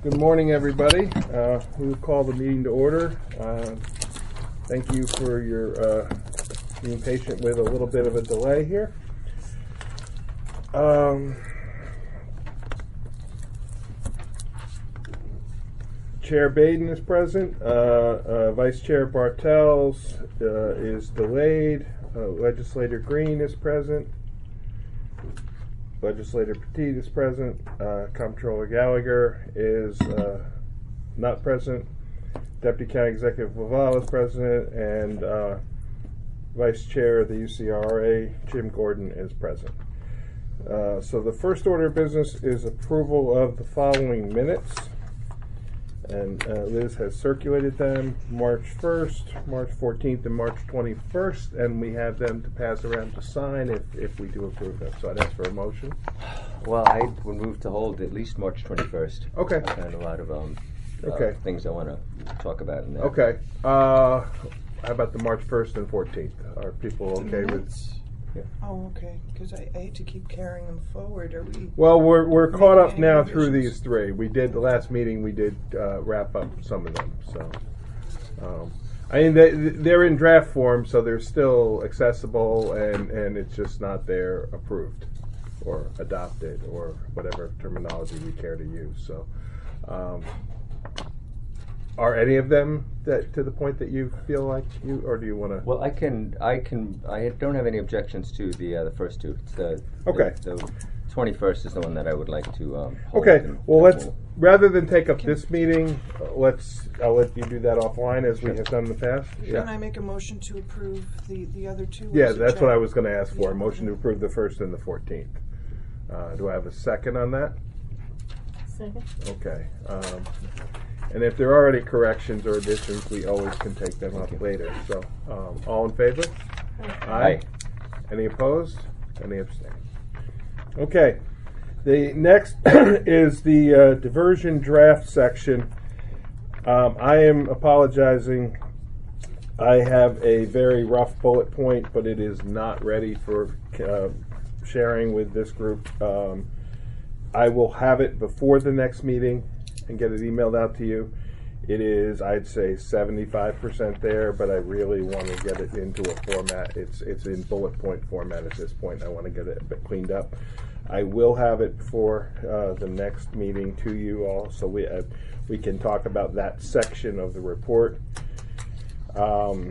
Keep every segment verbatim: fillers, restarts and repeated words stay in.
Good morning, everybody. Uh, we will call the meeting to order. Uh, thank you for your uh, being patient with a little bit of a delay here. Um, Chair Baden is present. Uh, uh, Vice Chair Bartels uh, is delayed. Uh, Legislator Green is present. Legislator Petit is present. Uh, Comptroller Gallagher is uh, not present. Deputy County Executive Laval is present, and uh, Vice Chair of the U C R A, Jim Gordon, is present. Uh, so the first order of business is approval of the following minutes. And uh, Liz has circulated them March first, March fourteenth, and March twenty-first, and we have them to pass around to sign if, if we do approve them. So I'd ask for a motion. Well, I would move to hold at least March twenty-first. Okay. I've got a lot of um, uh, Okay. things I want to talk about in there. Okay. Uh, how about the March first and fourteenth? Are people okay with? Yeah. Oh, okay, because I, I hate to keep carrying them forward. Are we? Well, we're we're Making caught up any now through revisions? these three. We did the last meeting. We did uh, wrap up some of them. So, um, I mean, they they're in draft form, so they're still accessible, and and it's just not there approved or adopted or whatever terminology we care to use. So, um, are any of them that to the point that you feel like you, or do you want to? Well, I can, I can, I don't have any objections to the uh, the first two. It's the, Okay. The, the twenty-first is the one that I would like to um, hold. Okay, and- well, and let's, we'll- rather than take up this meeting, uh, let's, I'll let you do that offline as we have done in the past. Can I make a motion to approve the, the other two? Yeah, Or is it that's what check? I was gonna ask for, a Yeah. motion to approve the first and the fourteenth. Uh, do I have a second on that? Second. Okay, um, and if there are any corrections or additions, we always can take them up later, so, um, all in favor? Aye. Any opposed? Any abstain? Okay. The next is the uh, diversion draft section. Um, I am apologizing. I have a very rough bullet point, but it is not ready for uh, sharing with this group. Um, I will have it before the next meeting and get it emailed out to you. It is, I'd say, seventy-five percent there, but I really want to get it into a format. It's it's in bullet point format at this point. I want to get it a bit cleaned up. I will have it before uh, the next meeting to you all, so we uh, we can talk about that section of the report. Um,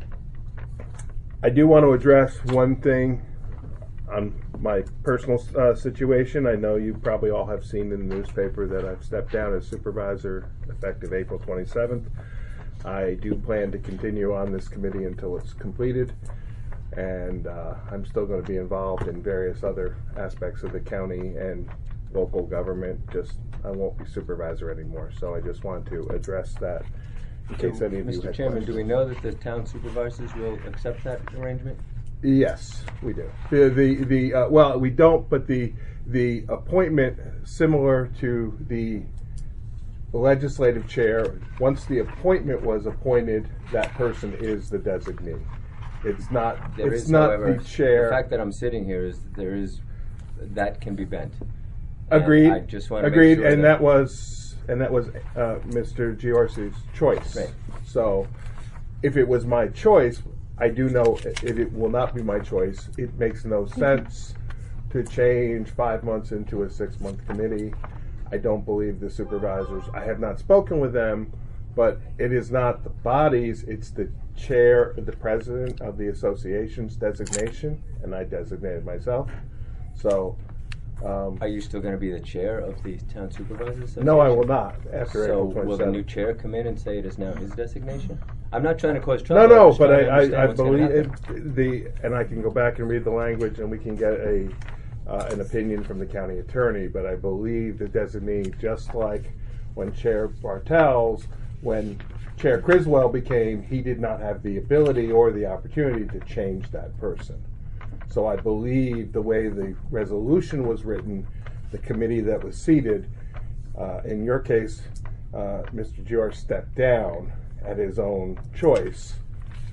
I do want to address one thing on my personal uh, situation. I know you probably all have seen in the newspaper that I've stepped down as supervisor effective April twenty-seventh. I do plan to continue on this committee until it's completed, and uh, I'm still going to be involved in various other aspects of the county and local government. Just I won't be supervisor anymore, so I just wanted to address that in case any of you Mister had Chairman, do we questions. know that the town supervisors will accept that arrangement? Yes, we do. The the, the uh, well, we don't, but the the appointment, similar to the legislative chair, once the appointment was appointed, that person is the designee. It's not. There it's is, not however, the chair. The fact that I'm sitting here is there is that can be bent. And Agreed. I just want to Agreed, make sure and that, was and that was uh, Mister Giorgi's choice. Right. So, if it was my choice, I do know if it will not be my choice. It makes no sense to change five months into a six-month committee. I don't believe the supervisors. I have not spoken with them, but it is not the bodies. It's the chair, the president of the association's designation, and I designated myself. So. Um, Are you still going to be the chair of the town supervisors? No, I will Association? not. After So April will the twenty-seventh. new chair come in and say it is now his designation? I'm not trying to cause No, trouble. I'm no, just but trying to I, understand I, I what's gonna believe happen. it, the, and I can go back and read the language, and we can get a uh, an opinion from the county attorney. But I believe the designee, just like when Chair Bartels, when Chair Criswell became, he did not have the ability or the opportunity to change that person. So I believe the way the resolution was written, the committee that was seated, uh, in your case, uh, Mister Gior stepped down at his own choice,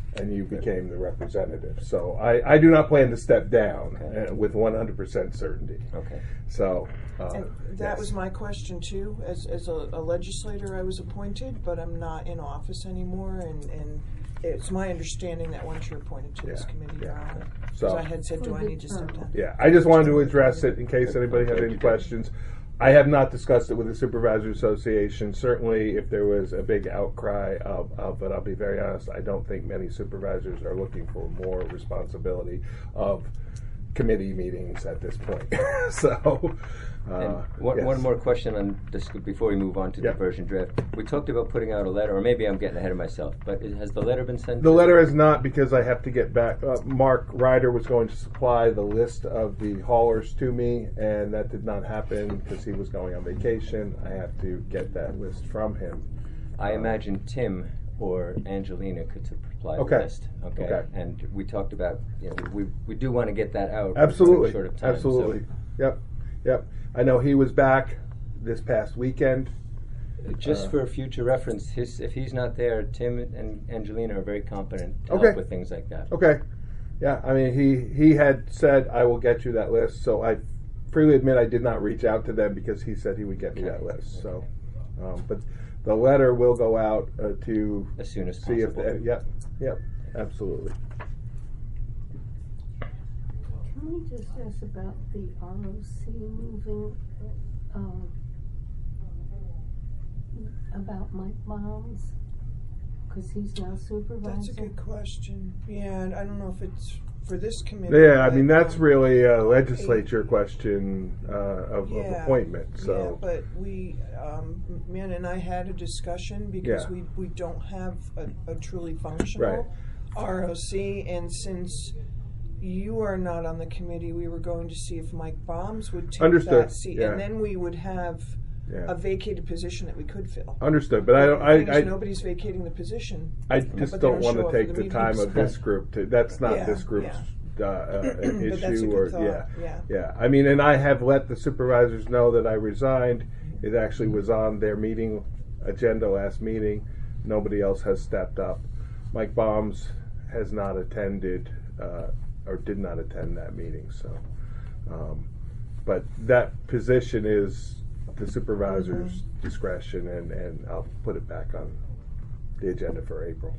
and you became the representative. So I, I do not plan to step down Okay. uh, with one hundred percent certainty. Okay. So uh, And that yes. was my question too. As as a, a legislator, I was appointed, but I'm not in office anymore, and, and it's my understanding that once you're appointed to this Yeah, committee, yeah. you're on it. So- Because I had said, do I need to step down? Yeah, I just wanted to address it in case anybody had any questions. I have not discussed it with the Supervisors Association. Certainly, if there was a big outcry of, of but I'll be very honest, I don't think many supervisors are looking for more responsibility of committee meetings at this point. so, uh, And one, yes. one more question on this before we move on to Yep. diversion draft. We talked about putting out a letter, or maybe I'm getting ahead of myself, but it, has the letter been sent? The to- letter is not, because I have to get back. Uh, Mark Ryder was going to supply the list of the haulers to me, and that did not happen because he was going on vacation. I have to get that list from him. I imagine Tim or Angelina could supply Okay. the list. Okay. Okay. And we talked about, you know, we, we do want to get that out. Absolutely, in a short of time, absolutely. so- Yep, yep. I know he was back this past weekend. Just Uh, for future reference, his, if he's not there, Tim and Angelina are very competent to Okay. help with things like that. Okay. Yeah, I mean, he, he had said, I will get you that list, so I freely admit I did not reach out to them because he said he would get me Okay. that list. So, um, but the letter will go out uh, to As soon as see if, possible. the, yep, yep, absolutely. Can we just ask about the R O C moving, um, about Mike Bombs? Because he's now supervisor. That's a good question. Yeah, and I don't know if it's for this committee. Yeah, I but, mean, that's um, really a legislature question uh, of, Yeah, of appointment, yeah, so. but we, um, Man and I had a discussion because Yeah. we, we don't have a, a truly functional Right. R O C, and since you are not on the committee, we were going to see if Mike Bombs would take Understood, that seat, yeah. and then we would have Yeah. a vacated position that we could fill. Understood, but I don't, The thing is, I, I, nobody's vacating the position. I but just they don't don't want show to up for take the the time meetings. of this group to, that's not Yeah, this group's uh, uh, an But that's a issue good or, thought, yeah. yeah. Yeah, I mean, and I have let the supervisors know that I resigned. It actually was on their meeting agenda last meeting. Nobody else has stepped up. Mike Bombs has not attended, uh, or did not attend that meeting, so. Um, but that position is the supervisor's discretion, and, and I'll put it back on the agenda for April.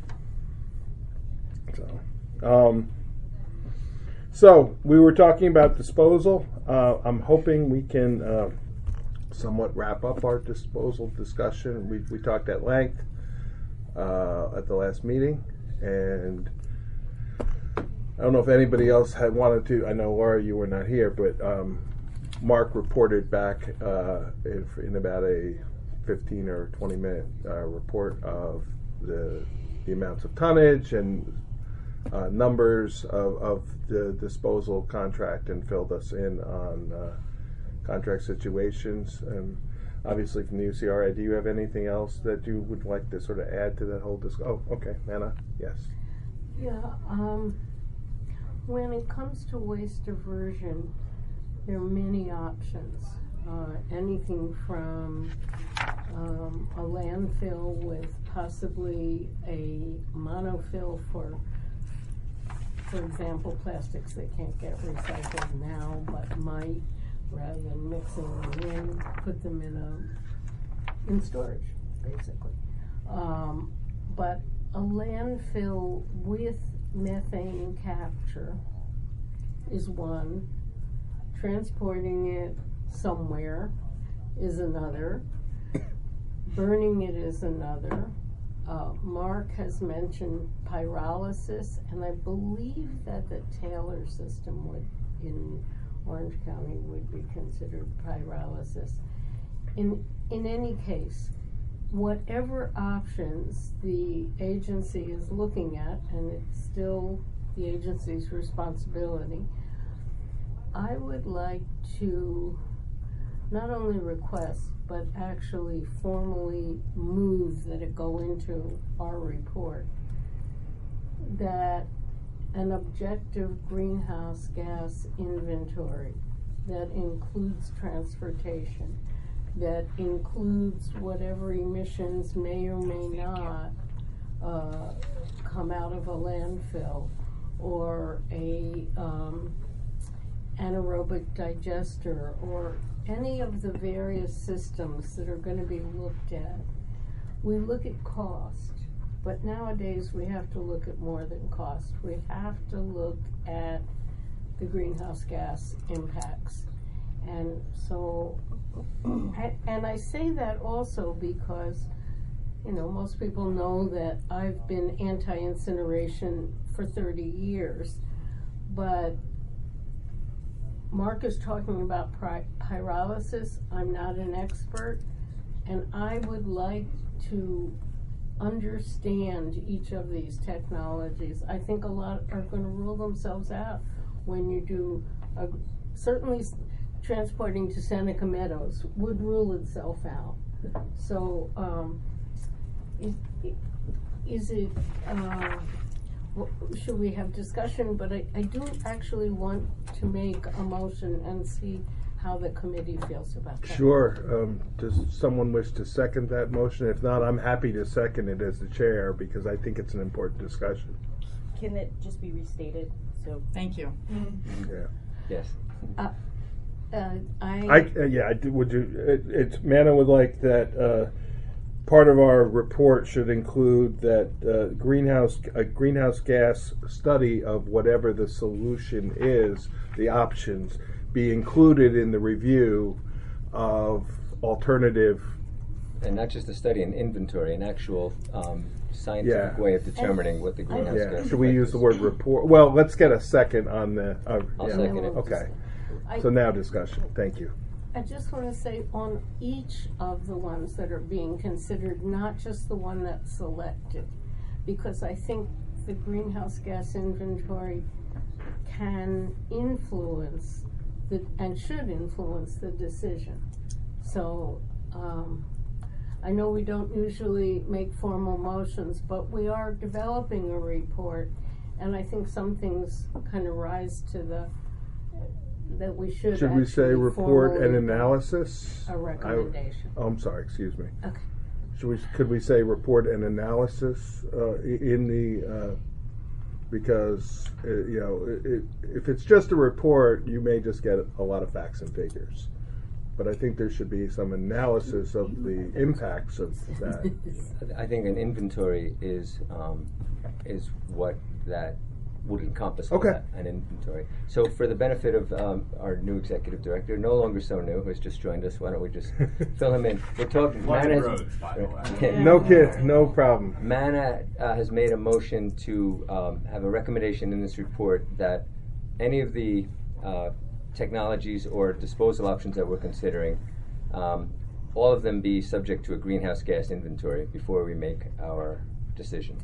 So, um, so we were talking about disposal. Uh, I'm hoping we can uh, somewhat wrap up our disposal discussion. We, we talked at length uh, at the last meeting, and I don't know if anybody else had wanted to. I know, Laura, you were not here, but um, Mark reported back uh, in, in about a fifteen or twenty minute uh, report of the the amounts of tonnage and uh, numbers of, of the disposal contract, and filled us in on uh, contract situations. And obviously from the U C R A, do you have anything else that you would like to sort of add to that whole disc? Oh, okay, Anna, yes. Yeah, um, when it comes to waste diversion, there are many options. Uh, anything from um, a landfill with possibly a monofill for, for example, plastics that can't get recycled now but might, rather than mixing them in, put them in a in storage, basically. Um, but a landfill with methane capture is one. Transporting it somewhere is another. Burning it is another. Uh, Mark has mentioned pyrolysis, and I believe that the Taylor system would, in Orange County, would be considered pyrolysis. In in any case, whatever options the agency is looking at, and it's still the agency's responsibility, I would like to not only request, but actually formally move that it go into our report, that an objective greenhouse gas inventory that includes transportation, that includes whatever emissions may or may not uh, come out of a landfill, or a um, anaerobic digester, or any of the various systems that are going to be looked at, we look at cost. But nowadays we have to look at more than cost. We have to look at the greenhouse gas impacts. And so, and I say that also because, you know, most people know that I've been anti-incineration for thirty years, but Mark is talking about py- pyrolysis. I'm not an expert, and I would like to understand each of these technologies. I think a lot are going to rule themselves out when you do, a, certainly s- transporting to Seneca Meadows would rule itself out. So, um, is, is it, uh, w- should we have discussion? But I, I do actually want to make a motion and see how the committee feels about that. Sure. Um, does someone wish to second that motion? If not, I'm happy to second it as the chair because I think it's an important discussion. Can it just be restated? So Thank you. Yeah. Yes. Uh, uh, I, I uh, yeah. I do, would you? It, it's Manna would like that. Uh, part of our report should include that uh, greenhouse a greenhouse gas study of whatever the solution is, the options, be included in the review of alternative. And not just a study, an inventory, an actual um, scientific Yeah. way of determining what the greenhouse Yeah. gas. Should we effect use the is. word report? Well, let's get a second on the. Uh, I'll yeah. second it. Okay. I, So now discussion. Thank you. I just want to say on each of the ones that are being considered, not just the one that's selected, because I think the greenhouse gas inventory can influence the, and should influence the decision. So, um, I know we don't usually make formal motions, but we are developing a report, and I think some things kind of rise to the, that we should Should we say actually report and formally analysis? a recommendation. I, oh, I'm sorry. Excuse me. Okay. Should we? Could we say report and analysis uh, i- in the? Uh, because uh, you know, it, it, if it's just a report, you may just get a lot of facts and figures. But I think there should be some analysis of the impacts of that. I think an inventory is um, is what that would encompass. all Okay. that, an inventory. So, for the benefit of um, our new executive director, no longer so new, who has just joined us, why don't we just fill him in? We're talking. Lots of Mana- roads, by the way. Yeah. No kid, no problem. Mana uh, has made a motion to um, have a recommendation in this report that any of the uh, technologies or disposal options that we're considering, um, all of them be subject to a greenhouse gas inventory before we make our decision.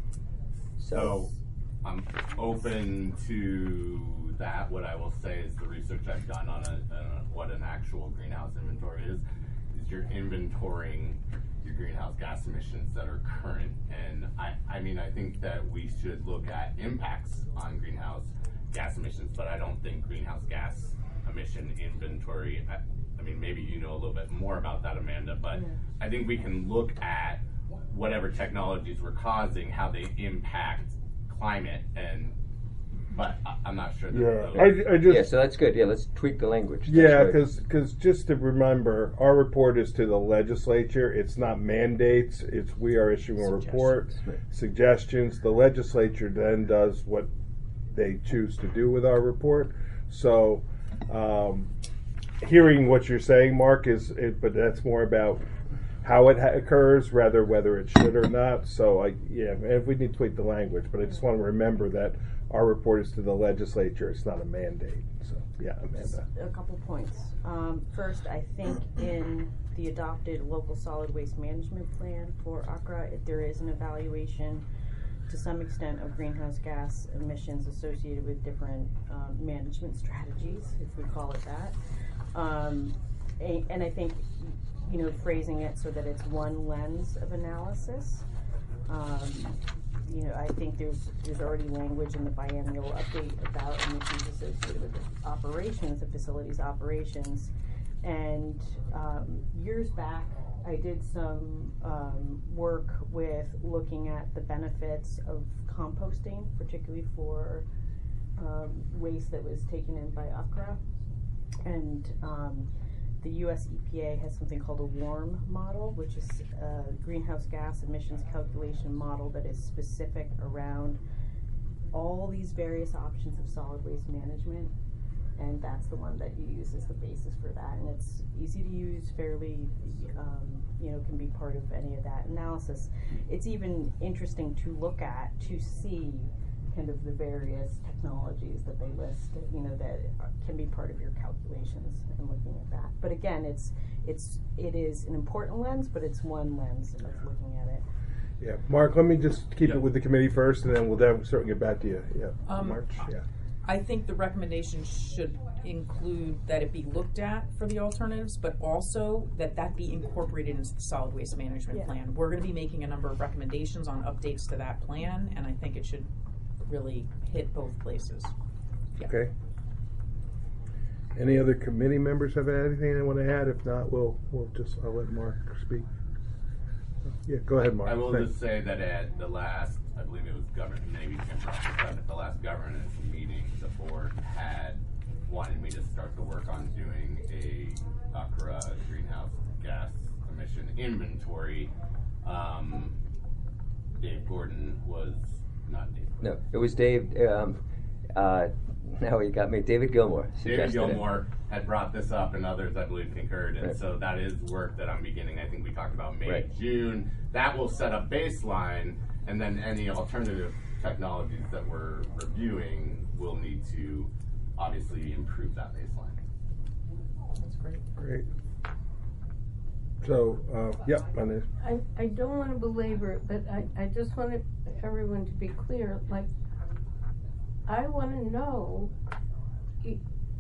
So I'm open to that. What I will say is the research I've done on a, uh, what an actual greenhouse inventory is, is you're inventorying your greenhouse gas emissions that are current. And I, I mean, I think that we should look at impacts on greenhouse gas emissions, but I don't think greenhouse gas emission inventory, I, I mean, maybe you know a little bit more about that, Amanda, but Yeah. I think we can look at whatever technologies we're causing, how they impact climate, and but I, I'm not sure that Yeah, those- I, I just Yeah, so that's good. Yeah, let's tweak the language. That's Yeah, right. because just to remember, our report is to the legislature. It's not mandates. It's we are issuing a report, Suggestions, right. suggestions. The legislature then does what they choose to do with our report. So, um, hearing what you're saying, Mark, is it, but that's more about how it ha- occurs rather whether it should or not. So, I yeah, if we need to tweak the language, but I just want to remember that our report is to the legislature. It's not a mandate. So, yeah, Amanda. a couple points. Um, first, I think in the adopted local solid waste management plan for Accra, if there is an evaluation to some extent of greenhouse gas emissions associated with different um, management strategies, if we call it that. Um, a, and I think, you know, phrasing it so that it's one lens of analysis. Um, you know, I think there's there's already language in the biennial update about emissions associated with the operations, the facility's operations. And um, years back, I did some um, work with looking at the benefits of composting, particularly for um, waste that was taken in by Accra. And um, the U S E P A has something called a WARM model, which is a greenhouse gas emissions calculation model that is specific around all these various options of solid waste management. And that's the one that you use as the basis for that. And it's easy to use, fairly, um, you know, can be part of any of that analysis. It's even interesting to look at to see kind of the various technologies that they list, you know, that can be part of your calculations and looking at that. But again, it's it's it is an important lens, but it's one lens of looking at it. Yeah, Mark, let me just keep Yep. it with the committee first, and then we'll then certainly get back to you. Yeah, Um, March. Yeah. I think the recommendation should include that it be looked at for the alternatives, but also that that be incorporated into the solid waste management Yeah. plan. We're going to be making a number of recommendations on updates to that plan, and I think it should really hit both places. Yeah. Okay. Any other committee members have anything they want to add? If not, we'll we'll just I'll let Mark speak. Yeah, go ahead, Mark. I will Thanks. just say that at the last, I believe it was government, maybe Tim Ross, but at the last governance meeting, the board had wanted me to start the work on doing a Accra greenhouse gas emission inventory. Um, Dave Gordon was not Dave. No, it was Dave. Um, uh, now you got me. David Gilmore. David suggested it. Gilmore had brought this up, and others, I believe, concurred. And Right. so that is work that I'm beginning. I think we talked about May, Right. June. That will set a baseline, and then any alternative technologies that we're reviewing will need to obviously improve that baseline. That's great. Great. So, uh, yep, on this. I, I don't want to belabor it, but I, I just want everyone to be clear. Like, I want to know, i-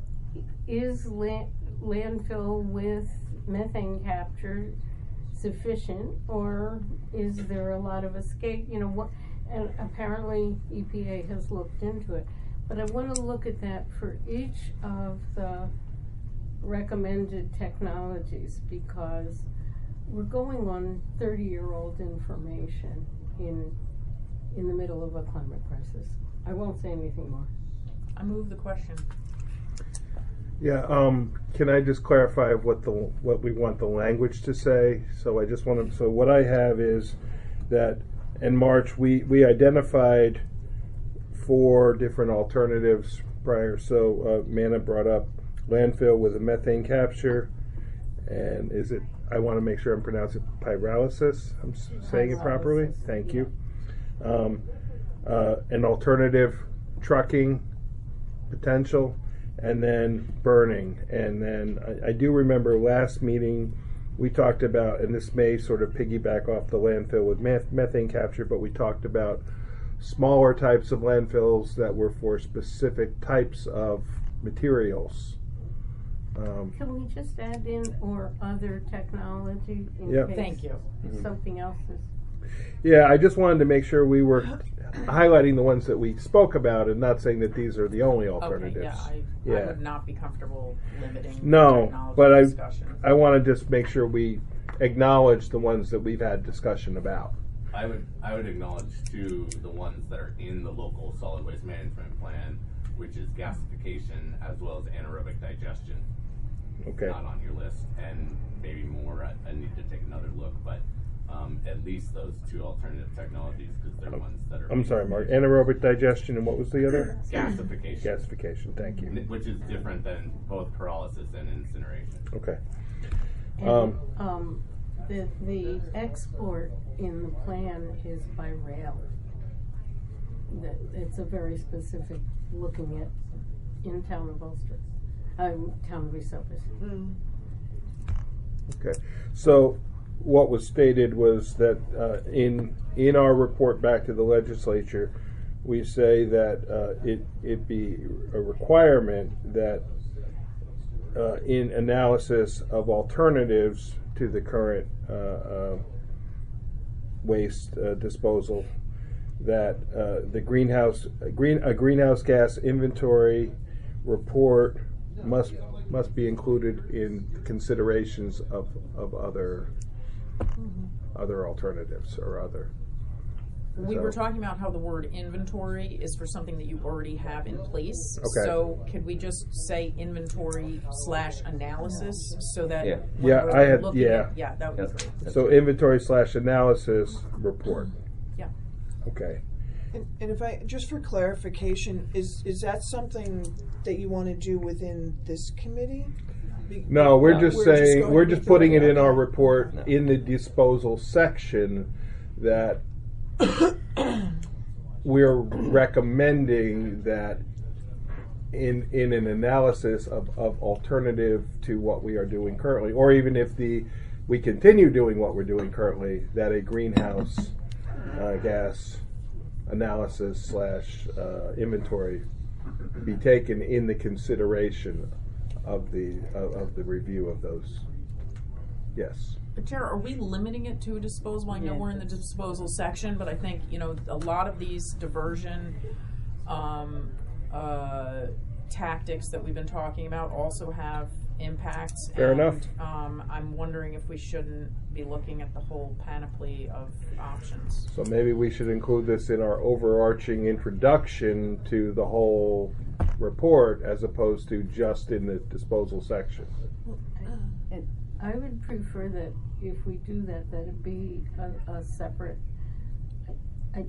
is la- landfill with methane capture sufficient, or is there a lot of escape? You know, what? And apparently E P A has looked into it. But I want to look at that for each of the recommended technologies, because we're going on thirty-year-old information in in the middle of a climate crisis. I won't say anything more. I move the question. Yeah, um, can I just clarify what the what we want the language to say? So I just want to. So what I have is that in March we we identified four different alternatives prior. So uh, Manna brought up landfill with a methane capture, and is it? I want to make sure I'm pronouncing pyrolysis. I'm s- saying it properly. Pyrolysis, Thank yeah. you. Um, uh, an alternative trucking potential, and then burning. And then I, I do remember last meeting we talked about, and this may sort of piggyback off the landfill with meth- methane capture, but we talked about smaller types of landfills that were for specific types of materials. Um, Can we just add in or other technology in Yeah. case Thank you. something else is? Yeah, I just wanted to make sure we were highlighting the ones that we spoke about and not saying that these are the only alternatives. Okay, yeah, I, I Yeah. would not be comfortable limiting No, technology but I discussion. I want to just make sure we acknowledge the ones that we've had discussion about. I would I would acknowledge too the ones that are in the local solid waste management plan, which is gasification as well as anaerobic digestion. Okay. Not on your list, and maybe more. I, I need to take another look, but um, at least those two alternative technologies, because they're ones that are. I'm sorry, Mark. Anaerobic digestion, and what was the other? Gasification. Gasification. Thank you. Which is different than both pyrolysis and incineration. Okay. And, Um, um, the, the export in the plan is by rail. That, it's a very specific looking at in town of Ulster, um, town of East Suffolk. Mm. Okay. So what was stated was that uh, in in our report back to the legislature, we say that uh, it it be a requirement that uh, in analysis of alternatives to the current uh, uh, waste uh, disposal, that uh, the greenhouse a green a greenhouse gas inventory report must must be included in considerations of of other other alternatives or other. We So- were talking about how the word inventory is for something that you already have in place. Okay. So could we just say inventory slash analysis so that Yeah. when Yeah, we're I had- looking yeah. at, yeah, that would be Yep. great. So inventory slash analysis report. Yeah. Okay. And, and if I, just for clarification, is, is that something that you want to do within this committee? Be- No, we're No. just We're just saying, going we're to just do putting it it, in our okay. report No. in the disposal section that we're recommending that in in an analysis of, of alternative to what we are doing currently, or even if the we continue doing what we're doing currently, that a greenhouse uh, gas analysis slash uh, inventory be taken in the consideration of the of, of the review of those. Yes. But Tara, are we limiting it to disposal? I know Yeah. we're in the disposal section, but I think, you know, a lot of these diversion um, uh, tactics that we've been talking about also have impacts. Fair and, enough. Um, I'm wondering if we shouldn't be looking at the whole panoply of options. So maybe we should include this in our overarching introduction to the whole report as opposed to just in the disposal section. And I would prefer that if we do that, that it be a, a separate, I,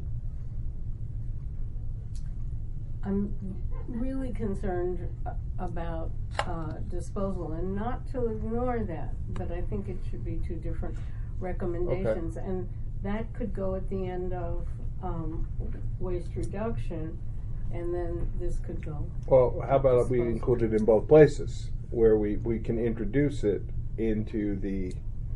I'm really concerned a- about, uh, disposal, and not to ignore that, but I think it should be two different recommendations, and that could go at the end of, um, waste reduction, and then this could go. Well, how about if we Disposal. include it in both places, where we, we can introduce it into the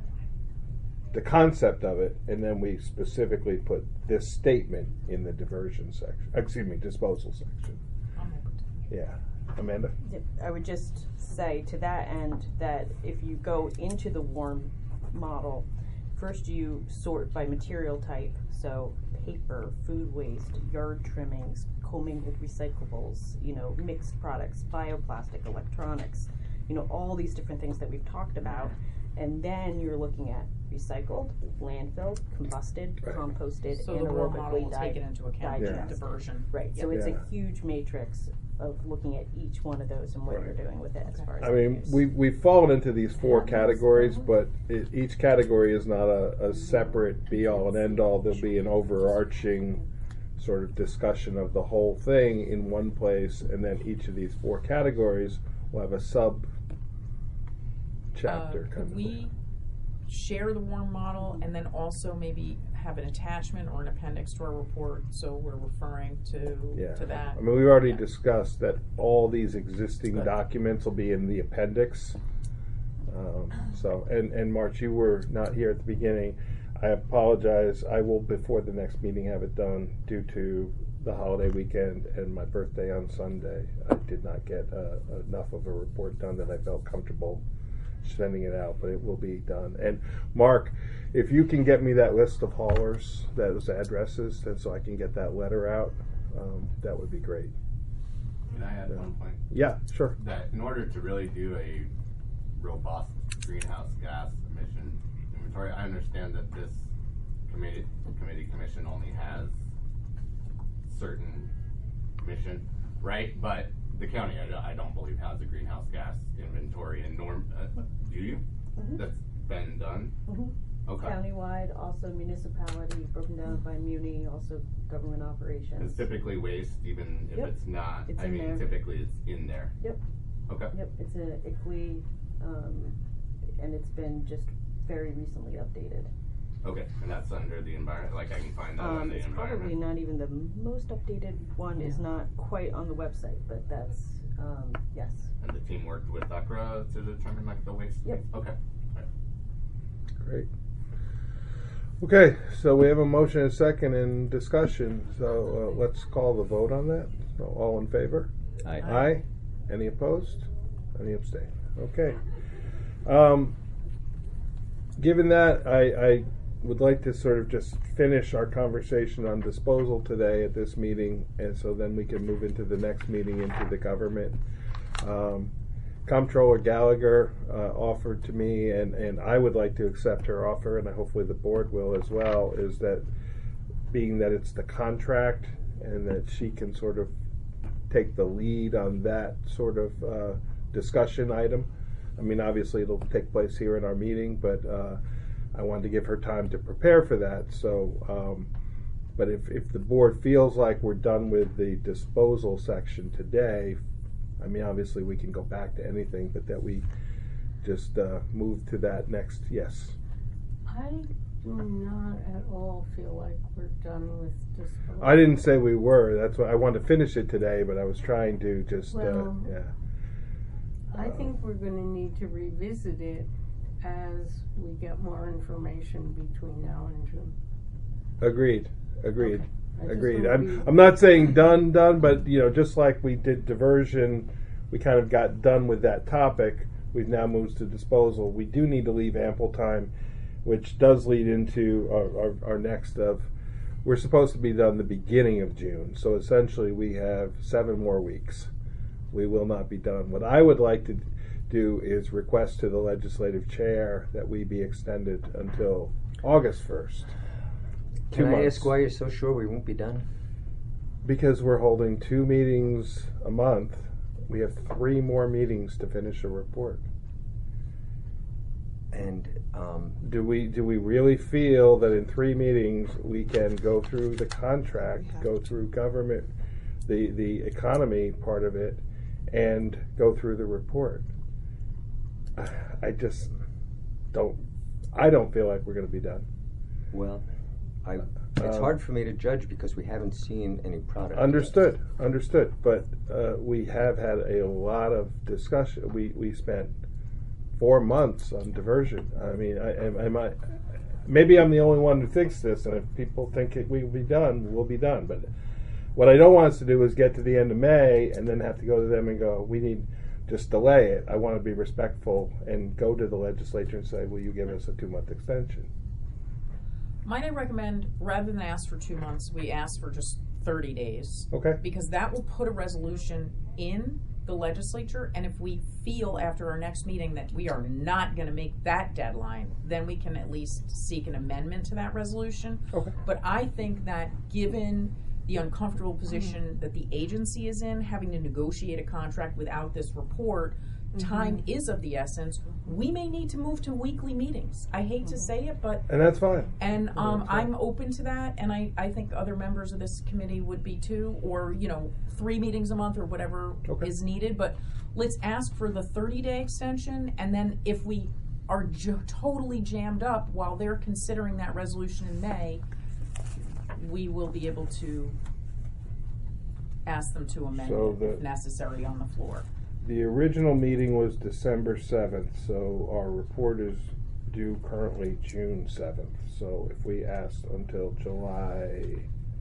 the concept of it, and then we specifically put this statement in the diversion section, excuse me, disposal section. I'm open to Yeah. Amanda? I would just say to that end that if you go into the warm model, first you sort by material type, so paper, food waste, yard trimmings, commingled recyclables, you know, mixed products, bioplastic, electronics, you know, all these different things that we've talked about. And then you're looking at recycled, landfilled, combusted, Right. composted, So the war model anaerobically will take it di- into account, Yeah. digested. diversion. Right, so Yep. it's Yeah. a huge matrix of looking at each one of those and what Right. you're doing with it as far as. I mean, we, we've fallen into these four categories, but it, each category is not a, a separate be-all and end-all. There'll be an overarching sort of discussion of the whole thing in one place, and then each of these four categories will have a sub chapter. Uh, kind could of we thing. share the warm model and then also maybe have an attachment or an appendix to our report, so we're referring to Yeah. to that? I mean, we've already Yeah. discussed that all these existing Right. documents will be in the appendix. Um, so, and, and March, you were not here at the beginning. I apologize. I will, before the next meeting, have it done due to the holiday weekend and my birthday on Sunday. I did not get uh, enough of a report done that I felt comfortable sending it out, but it will be done. And Mark, if you can get me that list of haulers, those addresses, then so I can get that letter out, um, that would be great. Can I add Yeah. one point? Yeah, sure. That in order to really do a robust greenhouse gas emission inventory, I understand that this committee, committee commission only has certain mission, right? But the county, I, don't- I don't believe has a greenhouse gas inventory and norm, uh, do you? Mhm. That's been done? Mhm. Okay. Countywide, also municipality, broken down by muni, also government It's operations. typically waste, even if Yep. it's not. It's I in mean, there. typically it's in there. Yep, Okay. yep, it's a I C W I, um, and it's been just very recently updated. Okay, and that's under the environment, like I can find that on Um, the it's environment. probably not even the most updated one, is not quite on the website, but that's, um, yes. And the team worked with A C R A to determine like the waste? Yep. Okay. Right. Great. Okay, so we have a motion and a second in discussion, so uh, let's call the vote on that. So all in favor? Aye. Aye. Any opposed? Any abstain? Okay. Um, given that, I, I would like to sort of just finish our conversation on disposal today at this meeting, and so then we can move into the next meeting into the government. Um, Comptroller Gallagher uh, offered to me, and, and I would like to accept her offer, and hopefully the board will as well, is that being that it's the contract and that she can sort of take the lead on that sort of uh, discussion item. I mean, obviously it'll take place here in our meeting, but uh, I wanted to give her time to prepare for that. So, um, but if, if the board feels like we're done with the disposal section today, I mean, obviously we can go back to anything, but that we just uh, move to that next, yes. I do not at all feel like we're done with disposal. I didn't say we were. That's why I wanted to finish it today, but I was trying to just, Well, uh, yeah. I think we're going to need to revisit it as we get more information between now and June. Agreed. Agreed. Okay. I just Agreed. wanna I'm, be- I'm not saying done, done, but you know, just like we did diversion, we kind of got done with that topic. We've now moved to disposal. We do need to leave ample time, which does lead into our, our, our next of, we're supposed to be done the beginning of June. So essentially we have seven more weeks. We will not be done. What I would like to do is request to the legislative chair that we be extended until August first. Two Can I months. ask why you're so sure we won't be done? Because we're holding two meetings a month. We have three more meetings to finish a report. And um, Do we do we really feel that in three meetings we can go through the contract, We have go to. through government, the the economy part of it, and go through the report? I just don't. I don't feel like we're going to be done. well, I, it's Um, hard for me to judge because we haven't seen any product. Understood, understood. But uh, we have had a lot of discussion. We we spent four months on diversion. I mean, I, am, am I? Maybe I'm the only one who thinks this, and if people think it, we will be done, we'll be done. But what I don't want us to do is get to the end of May and then have to go to them and go, we need just delay it. I want to be respectful and go to the legislature and say, will you give us a two month extension? Might I recommend, rather than ask for two months, we ask for just thirty days? Okay. Because that will put a resolution in the legislature, and if we feel after our next meeting that we are not going to make that deadline, then we can at least seek an amendment to that resolution. Okay. But I think that given the uncomfortable position that the agency is in, having to negotiate a contract without this report, time is of the essence. We may need to move to weekly meetings. I hate to say it, but And that's fine. and um, that's fine. I'm open to that, and I, I think other members of this committee would be too, or, you know, three meetings a month or whatever Okay. is needed. But let's ask for the thirty-day extension, and then if we are j- totally jammed up while they're considering that resolution in May, we will be able to ask them to amend So it the- if necessary on the floor. The original meeting was December seventh, so our report is due currently June seventh. So if we asked until July,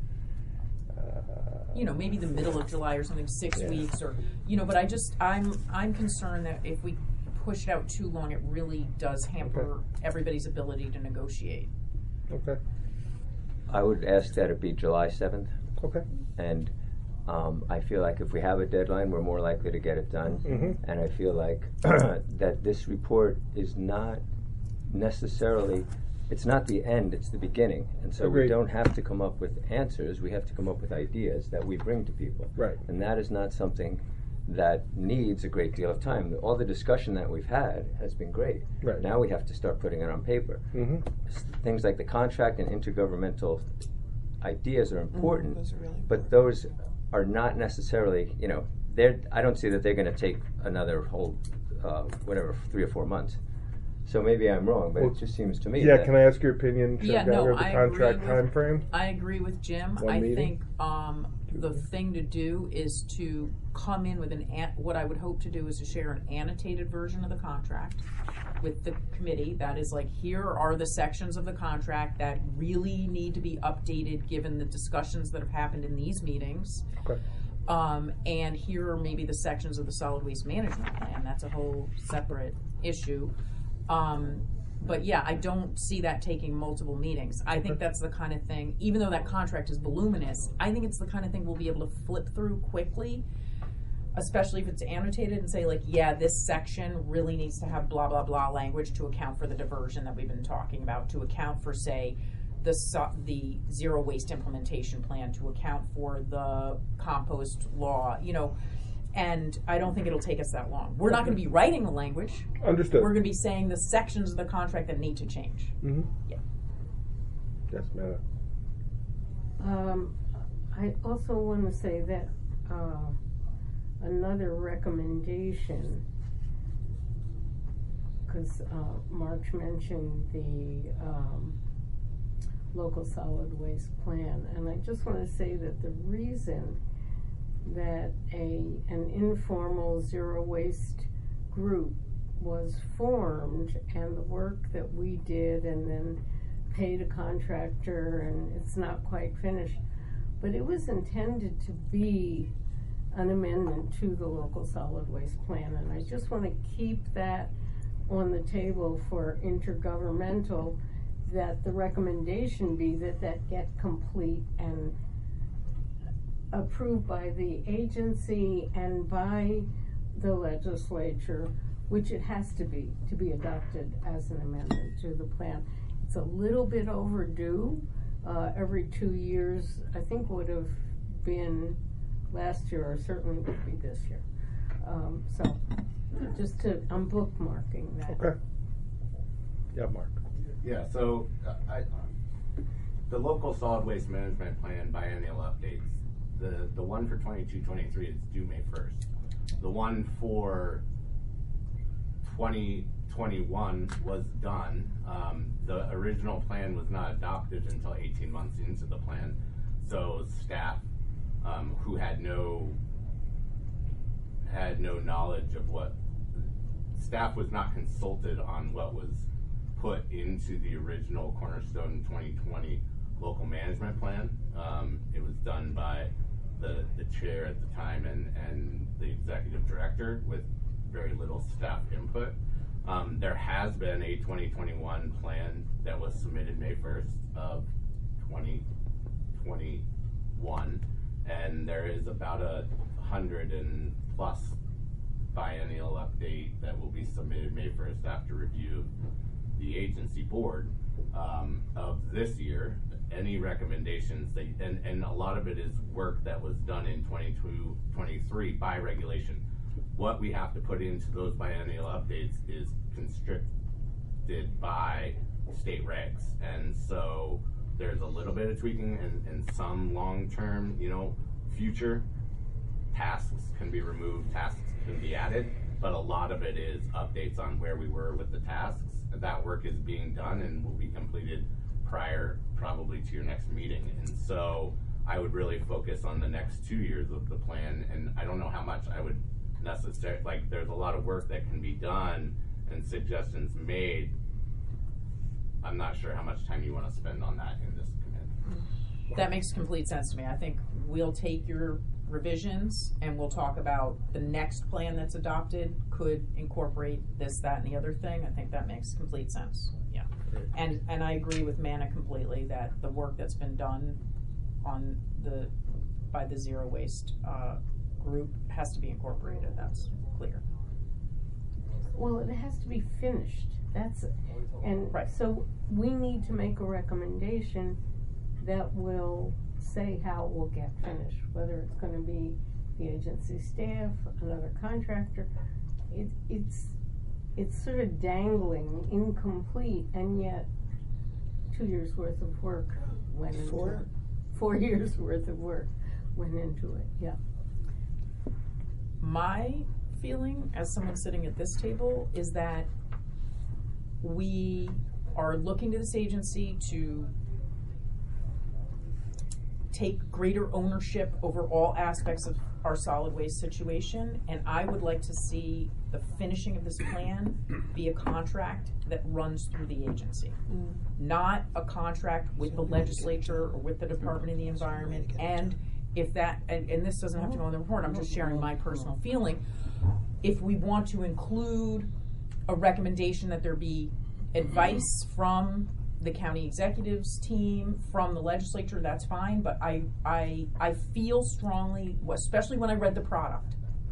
uh, You know, maybe the middle of July or something, six Yeah. weeks, or, you know, but I just, I'm, I'm concerned that if we push it out too long, it really does hamper Okay. everybody's ability to negotiate. okay, I would ask that it be July seventh, okay. and um, I feel like if we have a deadline, we're more likely to get it done. Mhm. And I feel like that this report is not necessarily, it's not the end, it's the beginning. And so we Agreed. don't have to come up with answers, we have to come up with ideas that we bring to people. Right. And that is not something that needs a great deal of time. All the discussion that we've had has been great. Right. Now we have to start putting it on paper. Mm-hmm. S- Things like the contract and intergovernmental ideas are important, Those are really but those are not necessarily, you know, they're, I don't see that they're going to take another whole, uh, whatever, three or four months. So maybe I'm wrong, but Well, it just seems to me Yeah, that can I ask your opinion, Yeah, Chef no, Gallagher, of the I contract agree with- time frame? I agree with Jim. One I meeting? think um, the thing to do is to come in with an, an, what I would hope to do is to share an annotated version of the contract with the committee. That is like, here are the sections of the contract that really need to be updated given the discussions that have happened in these meetings. Okay. Um, and here are maybe the sections of the solid waste management plan. That's a whole separate issue. Um, but yeah, I don't see that taking multiple meetings. I think that's the kind of thing, even though that contract is voluminous, I think it's the kind of thing we'll be able to flip through quickly. especially if it's annotated, and say like, yeah, this section really needs to have blah, blah, blah language to account for the diversion that we've been talking about, to account for, say, the so- the zero waste implementation plan, to account for the compost law, you know, and I don't think it'll take us that long. We're not going to be writing the language. Understood. We're going to be saying the sections of the contract that need to change. Mm-hmm. Yeah. Yes, Meta. Um, I also want to say that uh, another recommendation, because uh, March mentioned the um, local solid waste plan, and I just want to say that the reason that a an informal zero waste group was formed, and the work that we did, and then paid a contractor, and it's not quite finished, but it was intended to be an amendment to the local solid waste plan, and I just want to keep that on the table for intergovernmental, that the recommendation be that that get complete and approved by the agency and by the legislature, which it has to be, to be adopted as an amendment to the plan. It's a little bit overdue. Uh, every two years, I think would have been last year, or certainly would be this year. Um, so, just to, I'm bookmarking that. Okay. Yeah, Mark. Yeah, so uh, I, the local solid waste management plan biennial updates, the, the one for twenty-two twenty-three is due May first. The one for twenty twenty-one was done. Um, the original plan was not adopted until eighteen months into the plan. So staff, um, who had no had no knowledge of what, staff was not consulted on what was put into the original Cornerstone twenty twenty local management plan. Um, it was done by the, the chair at the time and, and the executive director with very little staff input. Um, there has been a twenty twenty-one plan that was submitted May first of twenty twenty-one, and there is about a hundred and plus biennial update that will be submitted May first after review of the agency board um, of this year. Any recommendations that, and, and a lot of it is work that was done in twenty-two twenty-three by regulation. What we have to put into those biennial updates is constricted by state regs, and so there's a little bit of tweaking, and, and some long-term, you know, future tasks can be removed, tasks can be added, but a lot of it is updates on where we were with the tasks. That work is being done and will be completed prior, probably, to your next meeting. And so I would really focus on the next two years of the plan, and I don't know how much I would necessarily, like, there's a lot of work that can be done and suggestions made. I'm not sure how much time you want to spend on that in this committee. That makes complete sense to me. I think we'll take your revisions and we'll talk about the next plan that's adopted could incorporate this, that, and the other thing. I think that makes complete sense. Yeah. Great. And and I agree with Manna completely that the work that's been done on the by the zero waste uh, group has to be incorporated. That's clear. Well, it has to be finished. That's, and Right. so we need to make a recommendation that will say how it will get finished, whether it's going to be the agency staff, another contractor. It, it's it's sort of dangling, incomplete, and yet two years worth of work went into Four? it. Four years worth of work went into it. Yeah. My feeling as someone sitting at this table is that we are looking to this agency to take greater ownership over all aspects of our solid waste situation, and I would like to see the finishing of this plan be a contract that runs through the agency. Mm. Not a contract with the legislature or with the Department of the Environment. And if that, and, and this doesn't have to go in the report, I'm just sharing my personal feeling, if we want to include a recommendation that there be advice from the county executives team, from the legislature, that's fine, but I, I, I feel strongly, especially when I read the product,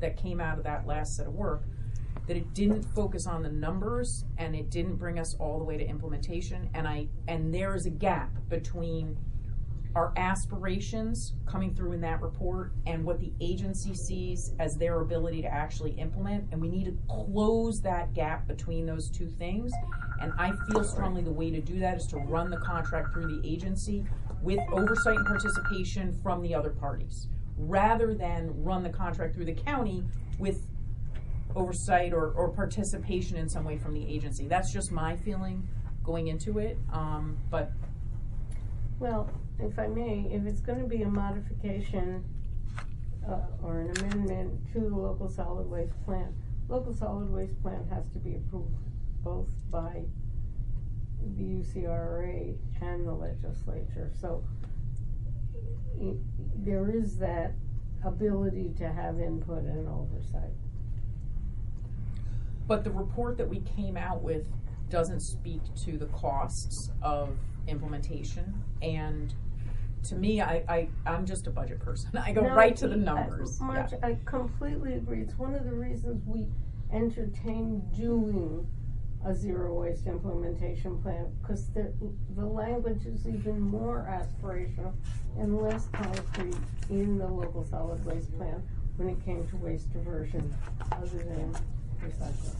that came out of that last set of work, that it didn't focus on the numbers and it didn't bring us all the way to implementation. And I and there is a gap between our aspirations coming through in that report and what the agency sees as their ability to actually implement, and we need to close that gap between those two things. And I feel strongly the way to do that is to run the contract through the agency with oversight and participation from the other parties, rather than run the contract through the county with oversight or, or participation in some way from the agency. That's just my feeling going into it, um, but Well, if I may, if it's gonna be a modification, uh, or an amendment to the local solid waste plan, local solid waste plan has to be approved both by the U C R R A and the legislature, so i- there is that ability to have input and oversight. But the report that we came out with doesn't speak to the costs of implementation. And to me, I, I, I'm just a budget person. I go No, right to the I- numbers. I, Marge, Yeah. I completely agree. It's one of the reasons we entertain doing a zero waste implementation plan, because the, the language is even more aspirational and less concrete in the local solid waste plan when it came to waste diversion, other than recycling.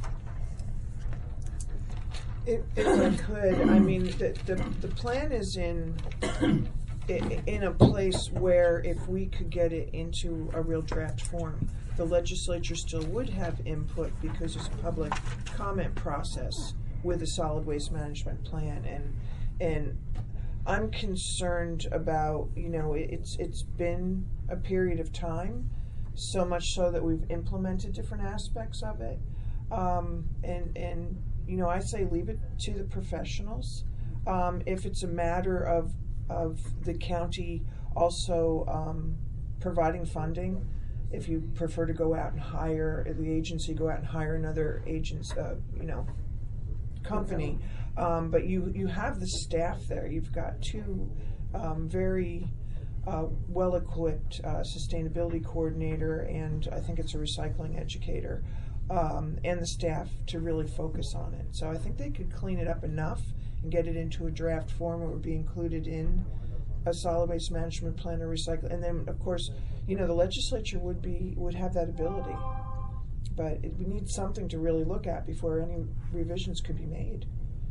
If, if I could, I mean, the, the, the plan is in, i- in a place where if we could get it into a real draft form, the legislature still would have input because it's a public comment process with a solid waste management plan. And, and I'm concerned about, you know, it- it's, it's been a period of time, so much so that we've implemented different aspects of it. Um, and, and, you know, I say leave it to the professionals. Um, if it's a matter of, of the county also um, providing funding, if you prefer to go out and hire, the agency go out and hire another agents, uh, you know, company. Um, but you, you have the staff there. You've got two um, very uh, well-equipped uh, sustainability coordinator, and I think it's a recycling educator. Um, and the staff to really focus on it. So I think they could clean it up enough and get it into a draft form where it would be included in a solid waste management plan or recycle. And then, of course, you know, the legislature would be would have that ability. But it, we need something to really look at before any revisions could be made.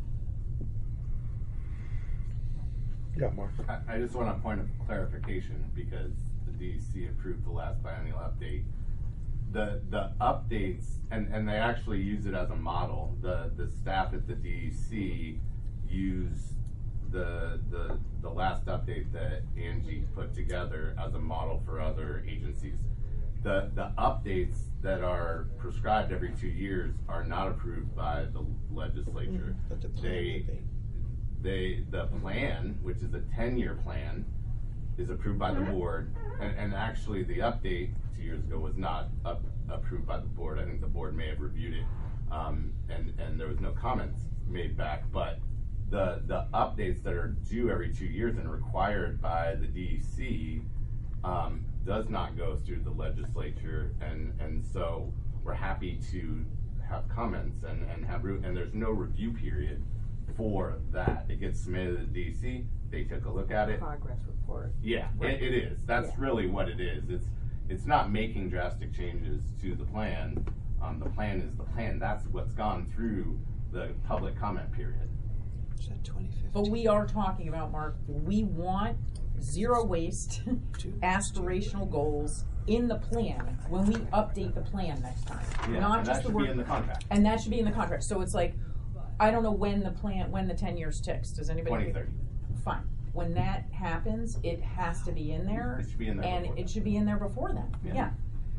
Yeah, Mark. I, I just want a point of clarification because the D E C approved the last biennial update. The the updates, and, and they actually use it as a model. The the staff at the D E C use the the the last update that Angie put together as a model for other agencies. The the updates that are prescribed every two years are not approved by the legislature. Mm, but the plan they would be. they the plan, which is a ten-year plan, is approved by the board, and, and actually the update two years ago was not up, approved by the board. I think the board may have reviewed it, um, and, and there was no comments made back, but the, the updates that are due every two years and required by the D E C um, does not go through the legislature, and, and so we're happy to have comments and, and have, and there's no review period for that. It gets submitted to the D E C, they took a look at it. Progress report. Yeah, it, it is. That's Yeah. really what it is. It's it's not making drastic changes to the plan. Um, the plan is the plan. That's what's gone through the public comment period. Is that twenty fifteen? But we are talking about, Mark, we want zero waste aspirational goals in the plan when we update the plan next time. Yeah, Not and just that the should word, be in the contract. and that should be in the contract. So it's like, I don't know when the plan, when the ten years ticks. Does anybody? twenty thirty. Fine. When that happens, it has to be in there. It should be in there And before it then. should be in there before then. Yeah. Yeah.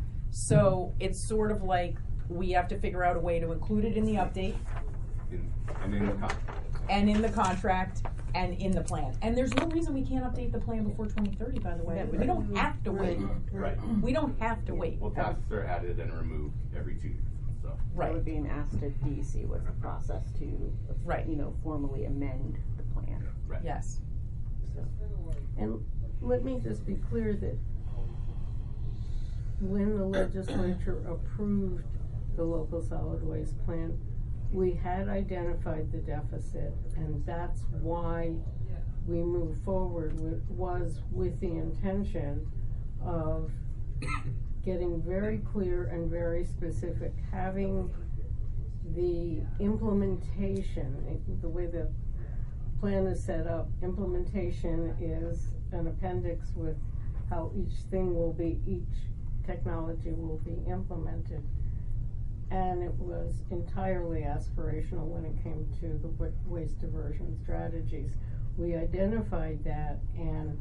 So it's sort of like we have to figure out a way to include it in the update In, and in the contract. and in the contract and in the plan. And there's no reason we can't update the plan before twenty thirty, by the way. Yeah, We right. don't have to wait. Right. We don't have to wait. Well, tasks are added and removed every two years. So That Right. would be an ask to D E C what's the process to, Right. you know, formally amend the plan. right. Yes. And let me just be clear that when the legislature approved the local solid waste plan, we had identified the deficit, and that's why we moved forward with, was with the intention of getting very clear and very specific, having the implementation, the way the plan is set up, implementation is an appendix with how each thing will be, each technology will be implemented. And it was entirely aspirational when it came to the wa- waste diversion strategies. We identified that and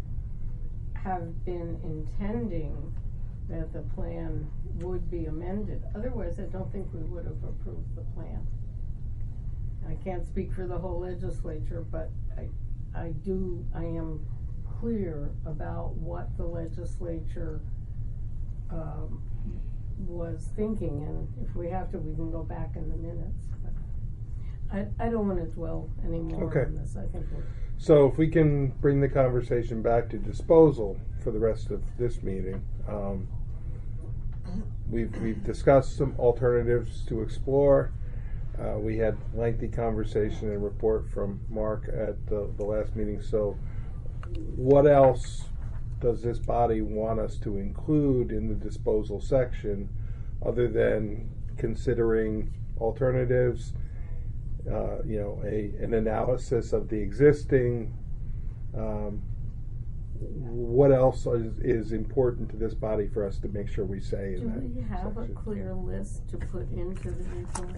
have been intending that the plan would be amended. Otherwise, I don't think we would have approved the plan. I can't speak for the whole legislature, but I, I do, I am clear about what the legislature um, was thinking, and if we have to, we can go back in the minutes. But I, I don't want to dwell anymore Okay. on this. I think we're So if we can bring the conversation back to disposal for the rest of this meeting, um, we've we've discussed some alternatives to explore. Uh, we had lengthy conversation and report from Mark at the, the last meeting. So what else does this body want us to include in the disposal section other than considering alternatives, uh, you know, a an analysis of the existing? Um, what else is, is important to this body for us to make sure we say in Do that we have section? a clear list to put into the report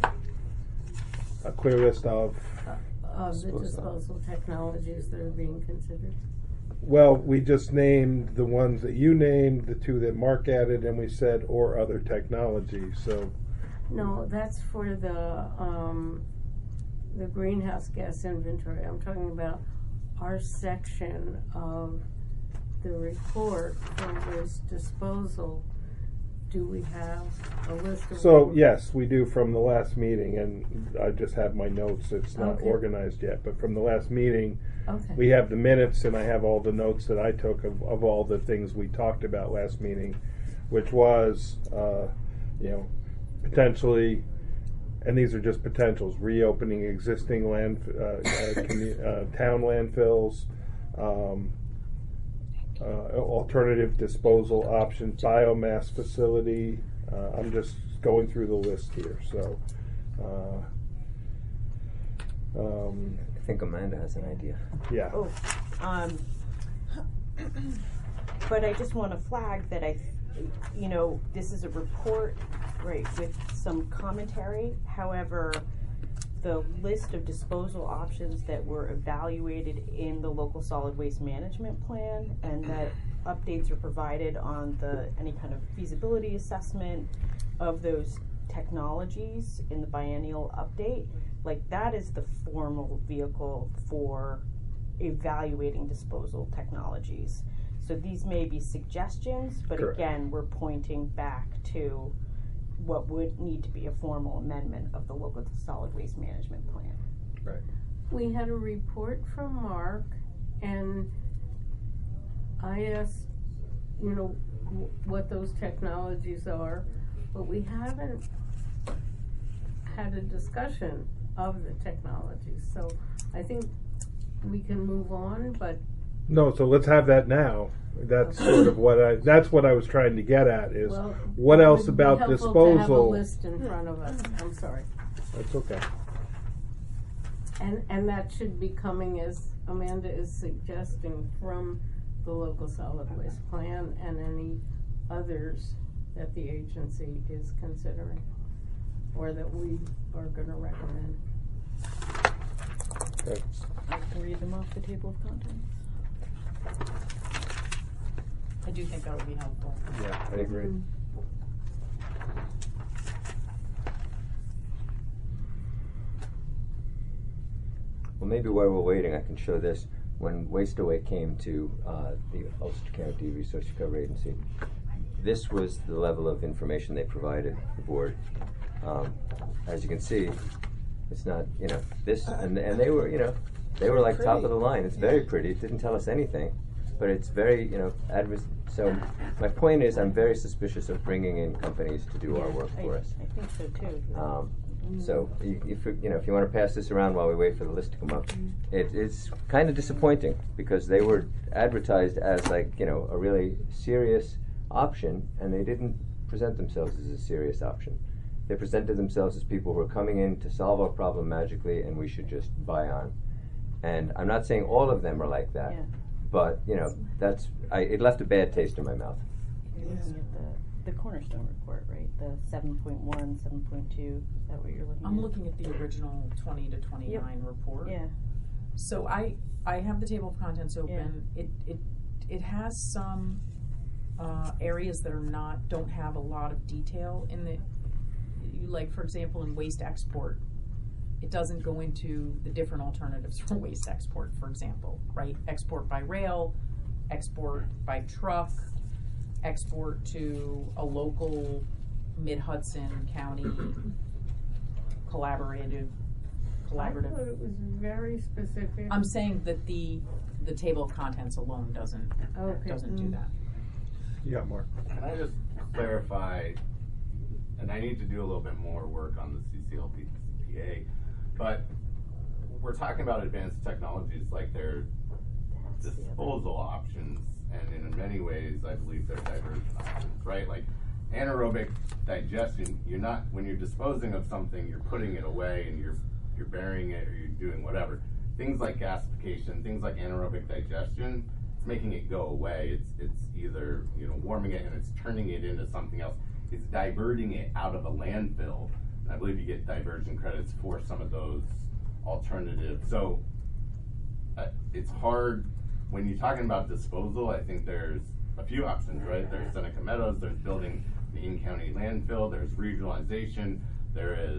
A clear list of, uh, of the Disposal. disposal technologies that are being considered? well, we just named the ones that you named, the two that Mark added, and we said, or other technology, so. No, that's for the, um, the greenhouse gas inventory. I'm talking about our section of the report for waste disposal. Do we have a list of? So, yes, we do from the last meeting, and I just have my notes, it's not Okay. organized yet, but from the last meeting, Okay. we have the minutes, and I have all the notes that I took of, of all the things we talked about last meeting, which was, uh, you know, potentially, and these are just potentials, reopening existing land, uh, uh, commu- uh, town landfills, um, uh, alternative disposal options, biomass facility. Uh, I'm just going through the list here, so. Uh, um, I think Amanda has an idea. yeah. Oh, um, but I just want to flag that I, you know, this is a report, right, with some commentary. However, the list of disposal options that were evaluated in the local solid waste management plan, and that updates are provided on the any kind of feasibility assessment of those technologies in the biennial update, like that is the formal vehicle for evaluating disposal technologies. So these may be suggestions, but Correct. again, we're pointing back to what would need to be a formal amendment of the local solid waste management plan. Right. We had a report from Mark, and I asked, you know, w- what those technologies are, but we haven't had a discussion of the technologies. So I think we can move on, but No, so let's have that now. That's sort of what I, that's what I was trying to get at is, well, what it else would be about helpful disposal? to have a list in front of us. I'm sorry. That's okay. And, and that should be coming, as Amanda is suggesting, from the local solid waste plan and any others that the agency is considering, or that we are gonna recommend. Okay. I can read them off the table of contents. I do think that would be helpful. Yeah, I agree. Well, maybe while we're waiting, I can show this. When Waste Away came to uh, the Ulster County Resource Recovery Agency, this was the level of information they provided the board. Um, as you can see, it's not, you know, this, and, and they were, you know, they were like top of the line. It's very pretty. It didn't tell us anything. but it's very, you know, advis- so my point is I'm very suspicious of bringing in companies to do our work I, for us. I think so too. Um, so you- if you you know if you want to pass this around while we wait for the list to come up, it, it's kind of disappointing because they were advertised as like you know a really serious option, and they didn't present themselves as a serious option. They presented themselves as people who are coming in to solve our problem magically, and we should just buy on. And I'm not saying all of them are like that, Yeah. but you know that's I, it left a bad taste in my mouth. You're looking at the, the Cornerstone report, right? The seven point one, seven point two, is that what you're looking I'm at? looking at the original twenty to twenty-nine report. Yeah. So I, I have the table of contents open. It, it, it has some, uh, areas that are not, don't have a lot of detail in the, you like, for example, in waste export, it doesn't go into the different alternatives for waste export, for example, right? Export by rail, export by truck, export to a local Mid-Hudson County collaborative, I thought collaborative. it was very specific. I'm saying that the, the table of contents alone doesn't, Okay. doesn't do that. Yeah, Mark. Can I just clarify, and I need to do a little bit more work on the C C L P A, but we're talking about advanced technologies like they're disposal options, and in many ways, I believe they're diversion options, right? Like anaerobic digestion, you're not, when you're disposing of something, you're putting it away and you're you're burying it or you're doing whatever. Things like gasification, things like anaerobic digestion, it's making it go away. It's it's either you know warming it and it's turning it into something else. It's diverting it out of a landfill. And I believe you get diversion credits for some of those alternatives. So uh, it's hard when you're talking about disposal. I think there's a few options, right? There's Seneca Meadows. There's building the in-county landfill. There's regionalization. There is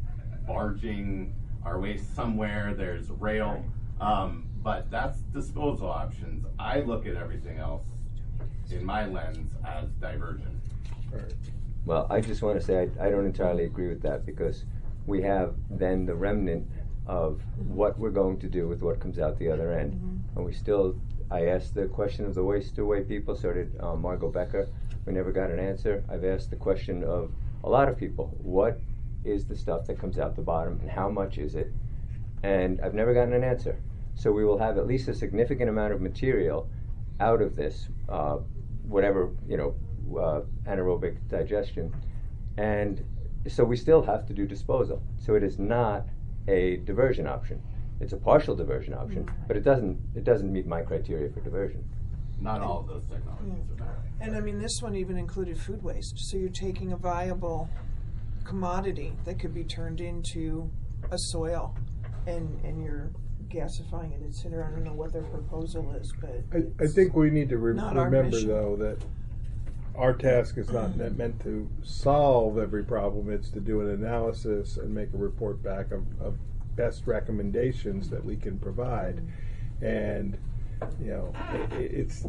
barging our waste somewhere. There's rail. Um, but that's disposal options. I look at everything else in my lens as diversion. Right. Well, I just want to say I, I don't entirely agree with that because we have then the remnant of what we're going to do with what comes out the other end. Mm-hmm. And we still, I asked the question of the waste away people, so did um, Margot Becker. We never got an answer. I've asked the question of a lot of people, what is the stuff that comes out the bottom and how much is it? And I've never gotten an answer. So we will have at least a significant amount of material out of this, uh, whatever, you know, uh, anaerobic digestion. And so we still have to do disposal. So it is not a diversion option. It's a partial diversion option, Mm. but it doesn't it doesn't meet my criteria for diversion. Not all of those technologies are bad. And I mean, this one even included food waste. So you're taking a viable commodity that could be turned into a soil, and and you're gasifying it, et cetera. I don't know what their proposal is, but I, I it's think we need to re- not our remember, mission. though, that our task is not me- meant to solve every problem. It's to do an analysis and make a report back of, of best recommendations that we can provide. And, you know, it, it's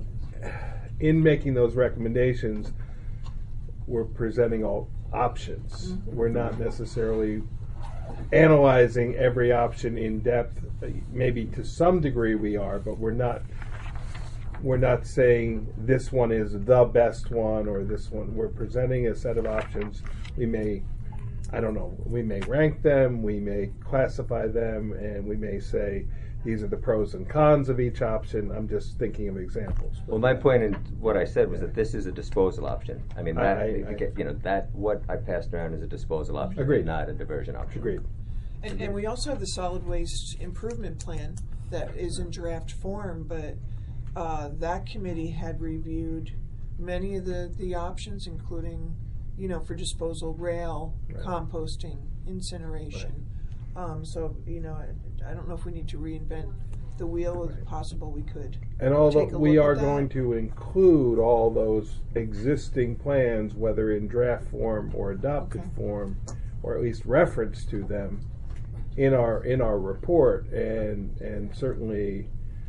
in making those recommendations, we're presenting all options. Mm-hmm. We're not necessarily analyzing every option in depth. Maybe to some degree we are, but we're not we're not saying this one is the best one or this one. We're presenting a set of options. We may, I don't know, we may rank them, we may classify them, and we may say these are the pros and cons of each option. I'm just thinking of examples. Well, my point in what I said was that this is a disposal option. I mean, that I- I- you know that what I passed around is a disposal option, Agreed. not a diversion option. Agreed. And, and we also have the solid waste improvement plan that is in draft form, but uh, that committee had reviewed many of the, the options, including, you know, for disposal, rail, Right. composting, incineration. Um, so, you know, I, I don't know if we need to reinvent the wheel. It's possible we could. And although Take a we look are at that. going to include all those existing plans, whether in draft form or adopted Okay. form, or at least reference to them in our in our report, and and certainly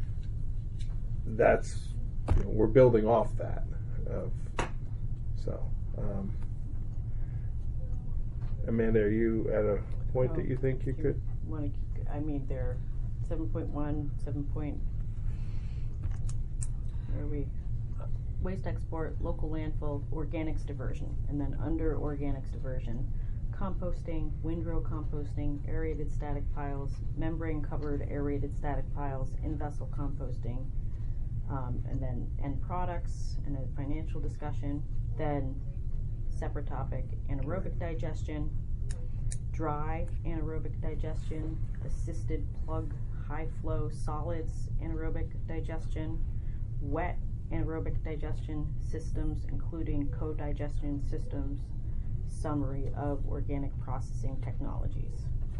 that's you know, we're building off that. Of, so, um, Amanda, are you at a point that you think you could? Want to keep, I mean, they're seven point one, seven point where are we? Waste export, local landfill, organics diversion, and then under organics diversion, composting, windrow composting, aerated static piles, membrane covered aerated static piles, in vessel composting, um, and then end products and a financial discussion. Then separate topic, anaerobic digestion, dry anaerobic digestion, assisted plug high flow solids anaerobic digestion, wet anaerobic digestion systems, including co-digestion systems, summary of organic processing technologies.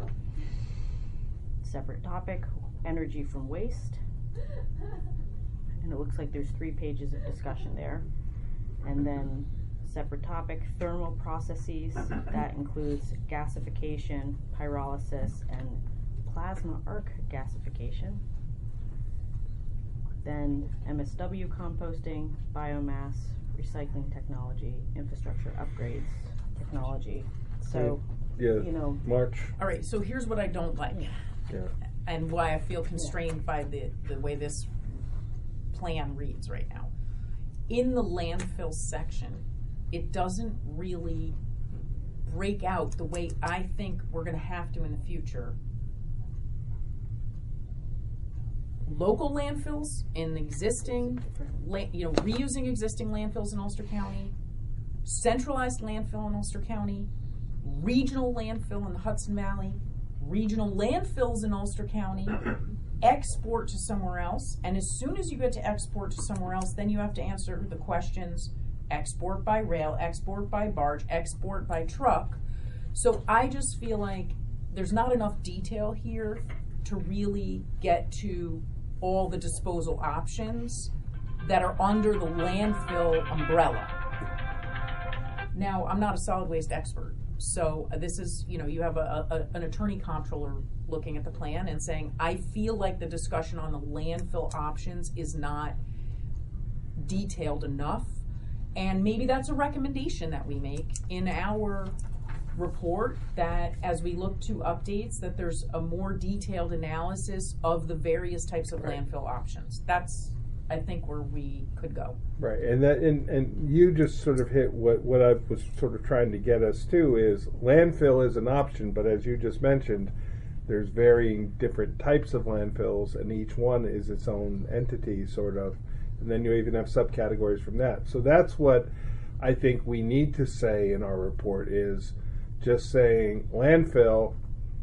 Separate topic, energy from waste. And it looks like there's three pages of discussion there. And then separate topic, thermal processes. That includes gasification, pyrolysis, and plasma arc gasification. Then M S W composting, biomass, recycling technology, infrastructure upgrades, technology. So, Yeah, you know, March. All right, so here's what I don't like, Yeah. and why I feel constrained by the, the way this plan reads right now. In the landfill section, it doesn't really break out the way I think we're gonna have to in the future. Local landfills in existing, la- you know, reusing existing landfills in Ulster County, centralized landfill in Ulster County, regional landfill in the Hudson Valley, regional landfills in Ulster County, export to somewhere else, and as soon as you get to export to somewhere else, then you have to answer the questions: export by rail, export by barge, export by truck. So I just feel like there's not enough detail here to really get to all the disposal options that are under the landfill umbrella. Now, I'm not a solid waste expert, so this is, you know, you have a, a, an attorney comptroller looking at the plan and saying, I feel like the discussion on the landfill options is not detailed enough, and maybe that's a recommendation that we make in our report, that as we look to updates, that there's a more detailed analysis of the various types of Right. landfill options. That's, I think, where we could go. Right, and that and, and you just sort of hit what, what I was sort of trying to get us to is landfill is an option, but as you just mentioned, there's varying different types of landfills, and each one is its own entity, sort of, and then you even have subcategories from that. So that's what I think we need to say in our report is just saying landfill.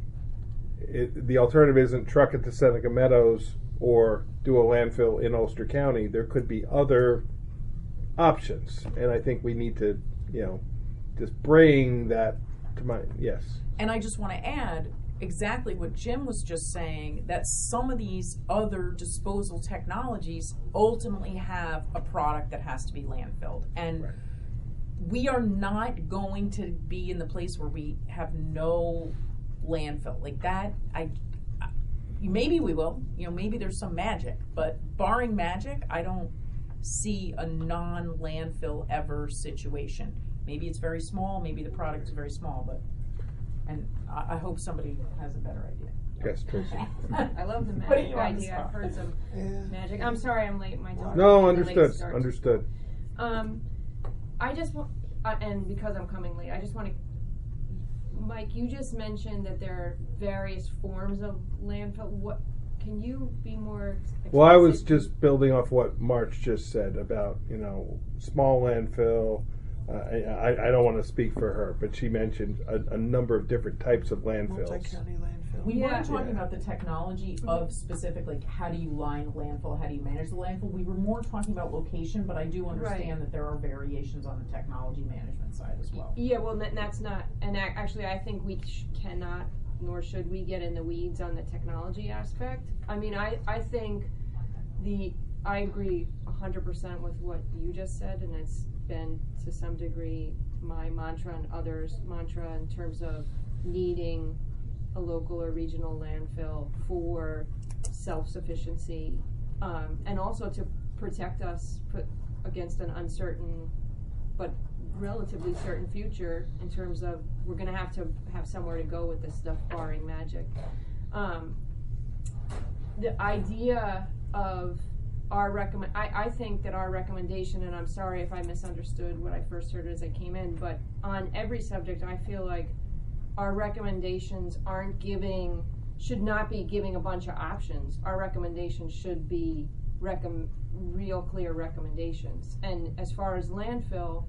It, the alternative isn't truck it to Seneca Meadows or do a landfill in Ulster County. There could be other options, and I think we need to, you know, just bring that to mind. Yes. And I just want to add exactly what Jim was just saying, that some of these other disposal technologies ultimately have a product that has to be landfilled. And Right. we are not going to be in the place where we have no landfill. Like that, I, I maybe we will, you know, maybe there's some magic, but barring magic, I don't see a non-landfill ever situation. Maybe it's very small, maybe the product is very small, but, and I, I hope somebody has a better idea. Yes, Tracy. I love the Putting magic you on the idea. I've spot. heard some Yeah. magic. I'm sorry I'm late. My daughter. No, had a late understood. start. Understood. Um, I just want, uh, and because I'm coming late, I just want to. Mike, you just mentioned that there are various forms of landfill. What can you be more? Well, I was explicit? just building off what March just said about, you know, small landfill. Uh, I, I don't want to speak for her, but she mentioned a, a number of different types of landfills. Multi-county landfill. We Yeah. weren't talking Yeah. about the technology of specific, like, how do you line a landfill, how do you manage the landfill? We were more talking about location, but I do understand Right. that there are variations on the technology management side as well. Yeah, well, that, that's not, and ac- actually, I think we sh- cannot, nor should we get in the weeds on the technology aspect. I mean, I, I think the, I agree one hundred percent with what you just said, and it's been, to some degree, my mantra and others' mantra in terms of needing a local or regional landfill for self-sufficiency, um, and also to protect us put against an uncertain but relatively certain future in terms of we're going to have to have somewhere to go with this stuff, barring magic. Um, the idea of our recommend, I, I think that our recommendation, and I'm sorry if I misunderstood what I first heard as I came in, but on every subject, I feel like our recommendations aren't giving, should not be giving a bunch of options. Our recommendations should be recomm- real clear recommendations. And as far as landfill,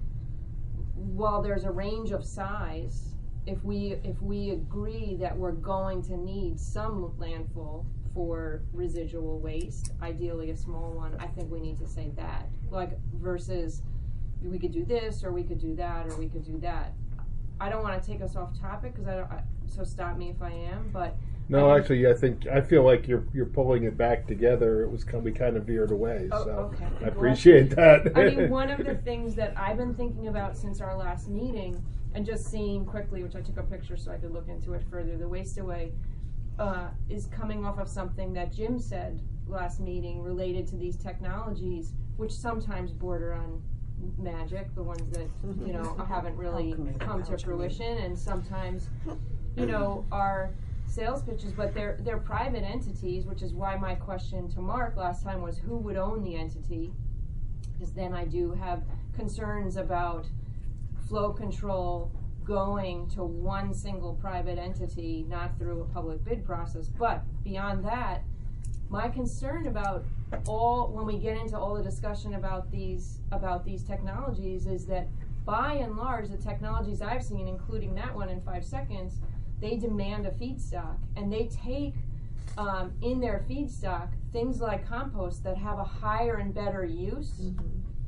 while there's a range of size, if we if we agree that we're going to need some landfill for residual waste, ideally a small one, I think we need to say that. Like, versus we could do this, or we could do that, or we could do that. I don't want to take us off topic, because I don't, I, so stop me if I am, but. No, I actually, I think, I feel like you're you're pulling it back together. It was, kind- we kind of veered away, Oh, so okay. I appreciate that. I mean, one of the things that I've been thinking about since our last meeting, and just seeing quickly, which I took a picture so I could look into it further, the waste away, uh, is coming off of something that Jim said last meeting related to these technologies, which sometimes border on magic, the ones that, you know, haven't really come to fruition, and sometimes, you know, are sales pitches, but they're they're private entities, which is why my question to Mark last time was who would own the entity, because then I do have concerns about flow control going to one single private entity, not through a public bid process. But beyond that, my concern about all, when we get into all the discussion about these about these technologies, is that by and large, the technologies I've seen, including that one in five seconds, they demand a feedstock, and they take um, in their feedstock things like compost that have a higher and better use, mm-hmm.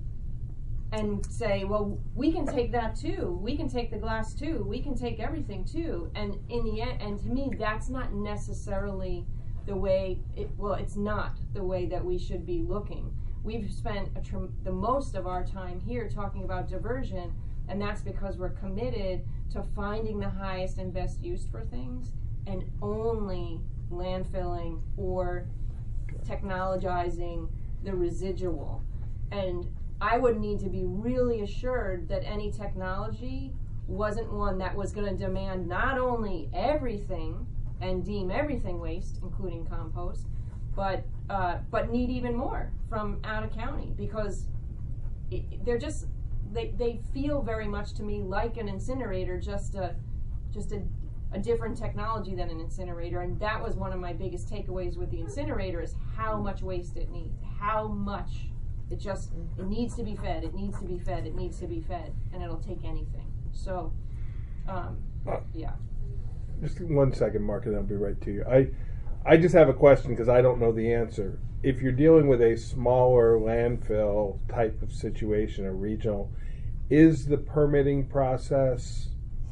and say, well, we can take that too. We can take the glass too. We can take everything too. And in the end, and to me, that's not necessarily the way. It, well, it's not the way that we should be looking. We've spent a tr- the most of our time here talking about diversion, and that's because we're committed to finding the highest and best use for things, and only landfilling or technologizing the residual. And I would need to be really assured that any technology wasn't one that was going to demand not only everything and deem everything waste, including compost, but uh, but need even more from out of county, because it, they're just they they feel very much to me like an incinerator, just a just a, a different technology than an incinerator. And that was one of my biggest takeaways with the incinerator, is how much waste it needs, how much it just it needs to be fed, it needs to be fed, it needs to be fed, and it'll take anything. So, um, Uh, yeah. Just one second, Mark, and I'll be right to you. I, I just have a question because I don't know the answer. If you're dealing with a smaller landfill type of situation, a regional, is the permitting process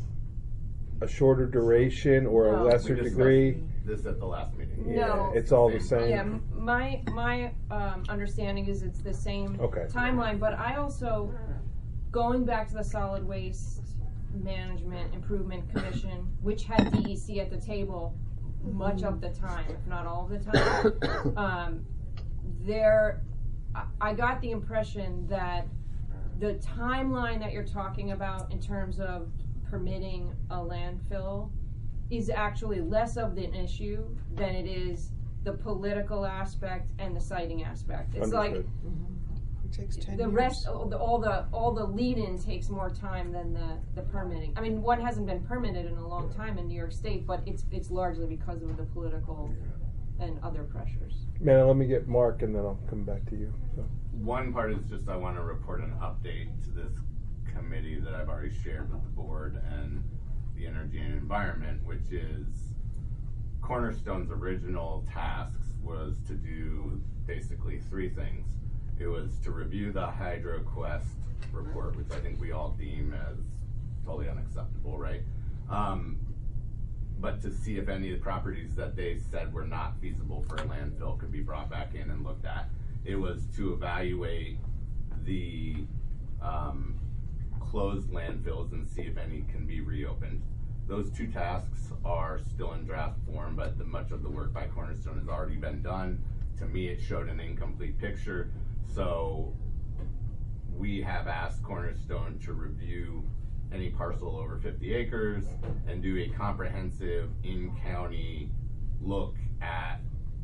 a shorter duration or No. a lesser We discussed degree? This at the last meeting. Yeah, No. it's all the same. Yeah, m- my my um, understanding is it's the same Okay. timeline, but I also, going back to the Solid Waste Management Improvement Commission, which had D E C at the table much of the time, if not all of the time, um, there, I, I got the impression that the timeline that you're talking about in terms of permitting a landfill is actually less of an issue than it is the political aspect and the siting aspect. It's like Understood. It takes ten the years. rest, all the all the, all the lead-in takes more time than the, the permitting. I mean, one hasn't been permitted in a long time in New York State, but it's it's largely because of the political and other pressures. Man, let me get Mark, and then I'll come back to you. So. One part is just I want to report an update to this committee that I've already shared with the board and the Energy and Environment, which is Cornerstone's original tasks was to do basically three things. It was to review the HydroQuest report, which I think we all deem as totally unacceptable, right? Um, but to see if any of the properties that they said were not feasible for a landfill could be brought back in and looked at. It was to evaluate the um, closed landfills and see if any can be reopened. Those two tasks are still in draft form, but the, much of the work by Cornerstone has already been done. To me, it showed an incomplete picture. So we have asked Cornerstone to review any parcel over fifty acres and do a comprehensive in-county look at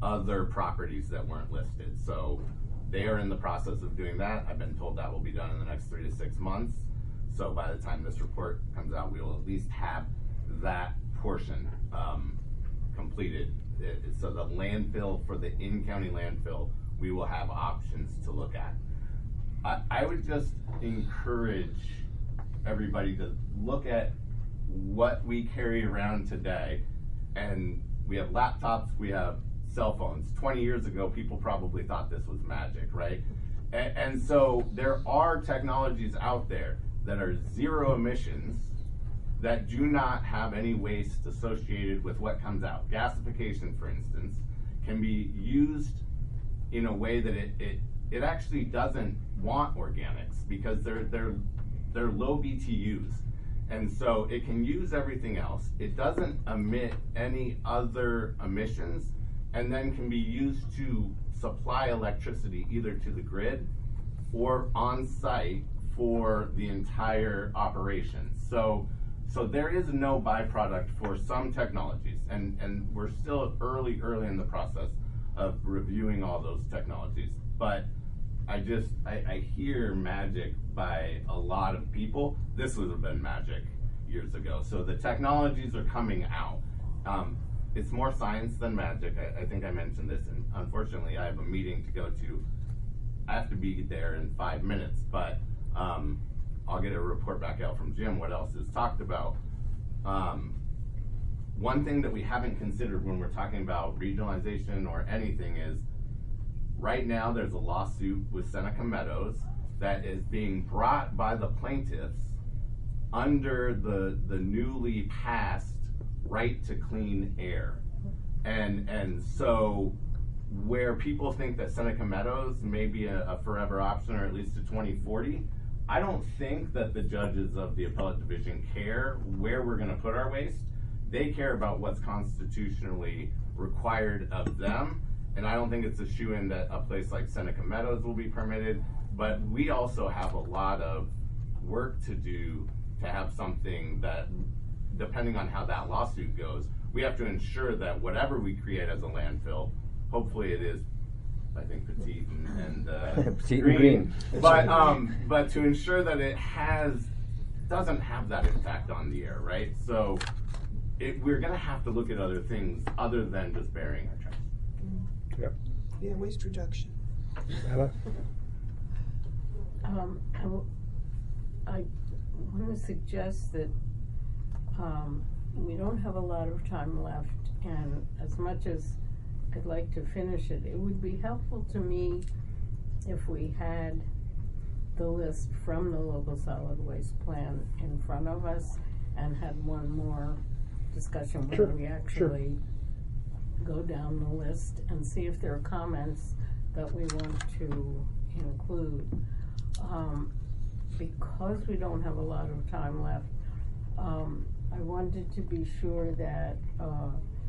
other properties that weren't listed. So they are in the process of doing that. I've been told that will be done in the next three to six months. So by the time this report comes out, we will at least have that portion um, completed. It, so the landfill, for the in-county landfill, we will have options to look at. I, I would just encourage everybody to look at what we carry around today. And we have laptops, we have cell phones. twenty years ago, people probably thought this was magic, right? And, and so there are technologies out there that are zero emissions that do not have any waste associated with what comes out. Gasification, for instance, can be used in a way that it, it, it actually doesn't want organics because they're, they're, they're low B T Us. And so it can use everything else. It doesn't emit any other emissions, and then can be used to supply electricity either to the grid or on site for the entire operation. So, so there is no byproduct for some technologies, and, and we're still early, early in the process of reviewing all those technologies. But I just, I, I hear magic by a lot of people. This would have been magic years ago. So the technologies are coming out. Um, it's more science than magic. I, I think I mentioned this, and unfortunately I have a meeting to go to. I have to be there in five minutes, but um, I'll get a report back out from Jim what else is talked about. Um, one thing that we haven't considered when we're talking about regionalization or anything is, right now there's a lawsuit with Seneca Meadows that is being brought by the plaintiffs under the, the newly passed right to clean air. And, and so where people think that Seneca Meadows may be a, a forever option, or at least to twenty forty, I don't think that the judges of the appellate division care where we're gonna put our waste. They care about what's constitutionally required of them. And I don't think it's a shoo-in that a place like Seneca Meadows will be permitted, but we also have a lot of work to do to have something that, depending on how that lawsuit goes, we have to ensure that whatever we create as a landfill, hopefully it is, I think, petite and, and uh, Petite green. and green. But um, but to ensure that it has doesn't have that impact on the air, right? So it, we're going to have to look at other things other than just burying our trash. Yep. Yeah, waste reduction. Anna? Um, I, w- I want to suggest that um, we don't have a lot of time left, and as much as I'd like to finish it, it would be helpful to me if we had the list from the local solid waste plan in front of us and had one more discussion where Sure, we actually go down the list and see if there are comments that we want to include. Um, because we don't have a lot of time left, um, I wanted to be sure that uh,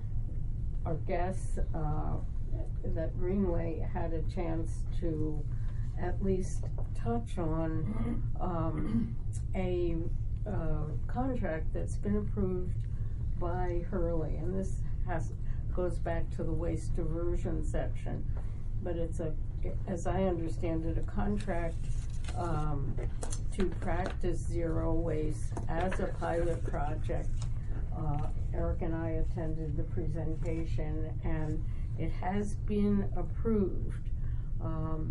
our guests, uh, that Greenway had a chance to at least touch on um, a uh, contract that's been approved by Hurley, and this has goes back to the waste diversion section, but it's a, as I understand it, a contract um, to practice zero waste as a pilot project. Uh, Eric and I attended the presentation, and it has been approved. Um,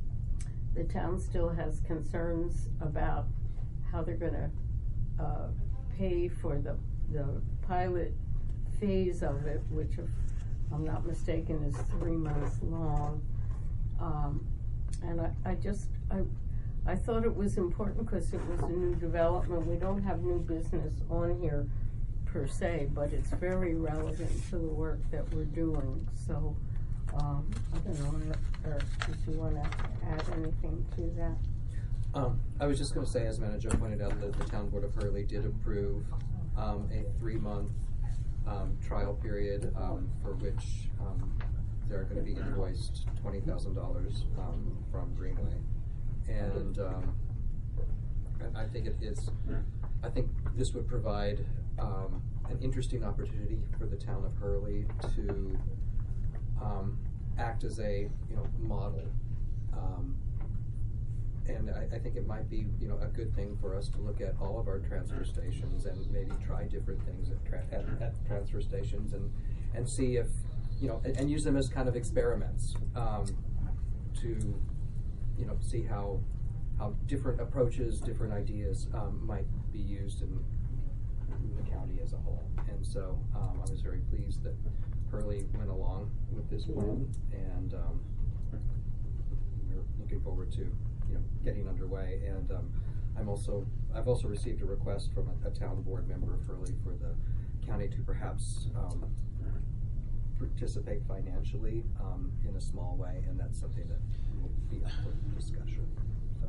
the town still has concerns about how they're going to uh, pay for the the pilot phase of it, which, if I'm not mistaken, is three months long. Um, and I, I just, I, I thought it was important because it was a new development. We don't have new business on here per se, but it's very relevant to the work that we're doing. So, um, I don't know, Eric, did you want to add anything to that? Um, I was just going to say, as Manager pointed out, that the Town Board of Hurley did approve um, a three-month um, trial period um, for which um, they're going to be invoiced twenty thousand dollars um, from Greenway. And um, I, I think it is, I think this would provide um, an interesting opportunity for the town of Hurley to um, act as a, you know, model. Um, and I, I think it might be, you know, a good thing for us to look at all of our transfer stations and maybe try different things at, tra- at, at transfer stations and, and see if, you know, and, and use them as kind of experiments um, to, you know, see how how different approaches, different ideas um, might be used in, in the county as a whole. And so um, I was very pleased that Hurley went along with this plan, and um, we're looking forward to, you know, getting underway. And um, I'm also I've also received a request from a, a town board member of Hurley for the county to perhaps um, participate financially um, in a small way, and that's something that will be up for discussion. So.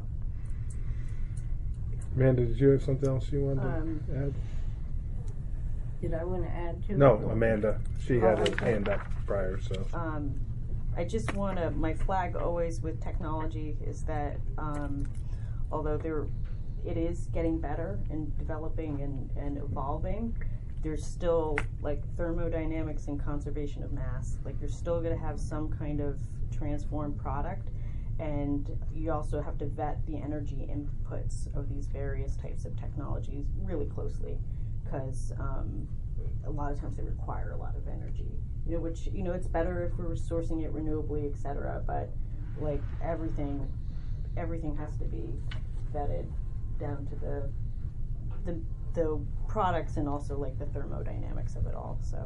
Amanda, did you have something else you wanted Um, to add? Did I want to add to No, it? Amanda. She had Oh, her okay. hand up prior, so. Um, I just want to, my flag always with technology is that um, although there, it is getting better and developing and, and evolving, there's still like thermodynamics and conservation of mass. Like you're still going to have some kind of transformed product, and you also have to vet the energy inputs of these various types of technologies really closely, because um, a lot of times they require a lot of energy. You know, which, you know, it's better if we're sourcing it renewably, et cetera. But like everything, everything has to be vetted down to the the the products and also like the thermodynamics of it all. So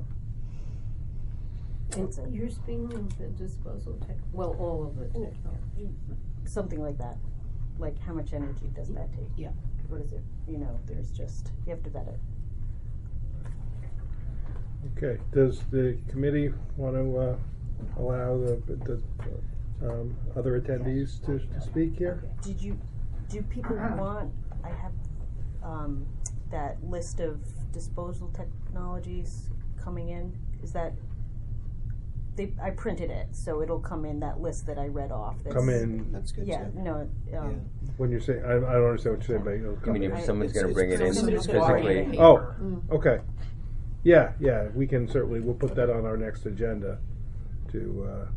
And that's it. you're speaking of the disposal tech, well, all of the technology. Something like that. Like how much energy does that take? Yeah. What is it? You know, there's just, you have to vet it. Okay, does the committee want to uh, allow the, the um, other attendees to, to speak here? Did you, do people want, I have um, that list of disposal technologies coming in. Is that, they, I printed it, so it'll come in that list that I read off. That's, Come in, That's good Yeah, too. no, um, when you say, I, I don't understand what you're saying, but it'll I come mean, in. if someone's It's- going to bring it in it's Somebody's physically. walking. Oh, okay. Yeah, yeah, we can certainly, we'll put that on our next agenda to, uh,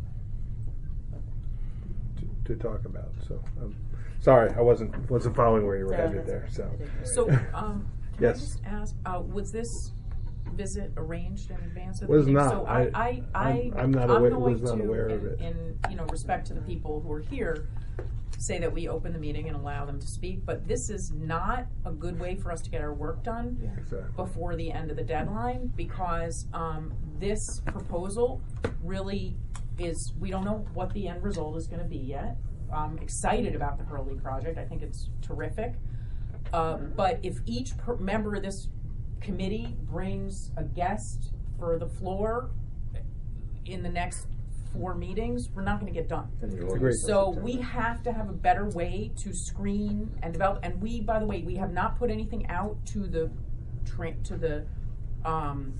to, to talk about, so, um, sorry, I wasn't, wasn't following where you were No, headed that's there, so. okay. So, um, can I Yes. just ask, uh, was this visit arranged in advance of the Was meeting? not. So I, I- I, I, I'm- I'm not aware- going was not to, aware of in- it. In, you know, respect to the people who are here, say that we open the meeting and allow them to speak, but this is not a good way for us to get our work done Exactly. before the end of the deadline, because um, this proposal really is, we don't know what the end result is going to be yet. I'm excited about the Hurley project. I think it's terrific. Uh, but if each per- member of this committee brings a guest for the floor in the next four meetings, we're not going to get done. Agreed. So we have to have a better way to screen and develop. And we, by the way, we have not put anything out to the tra- to the um,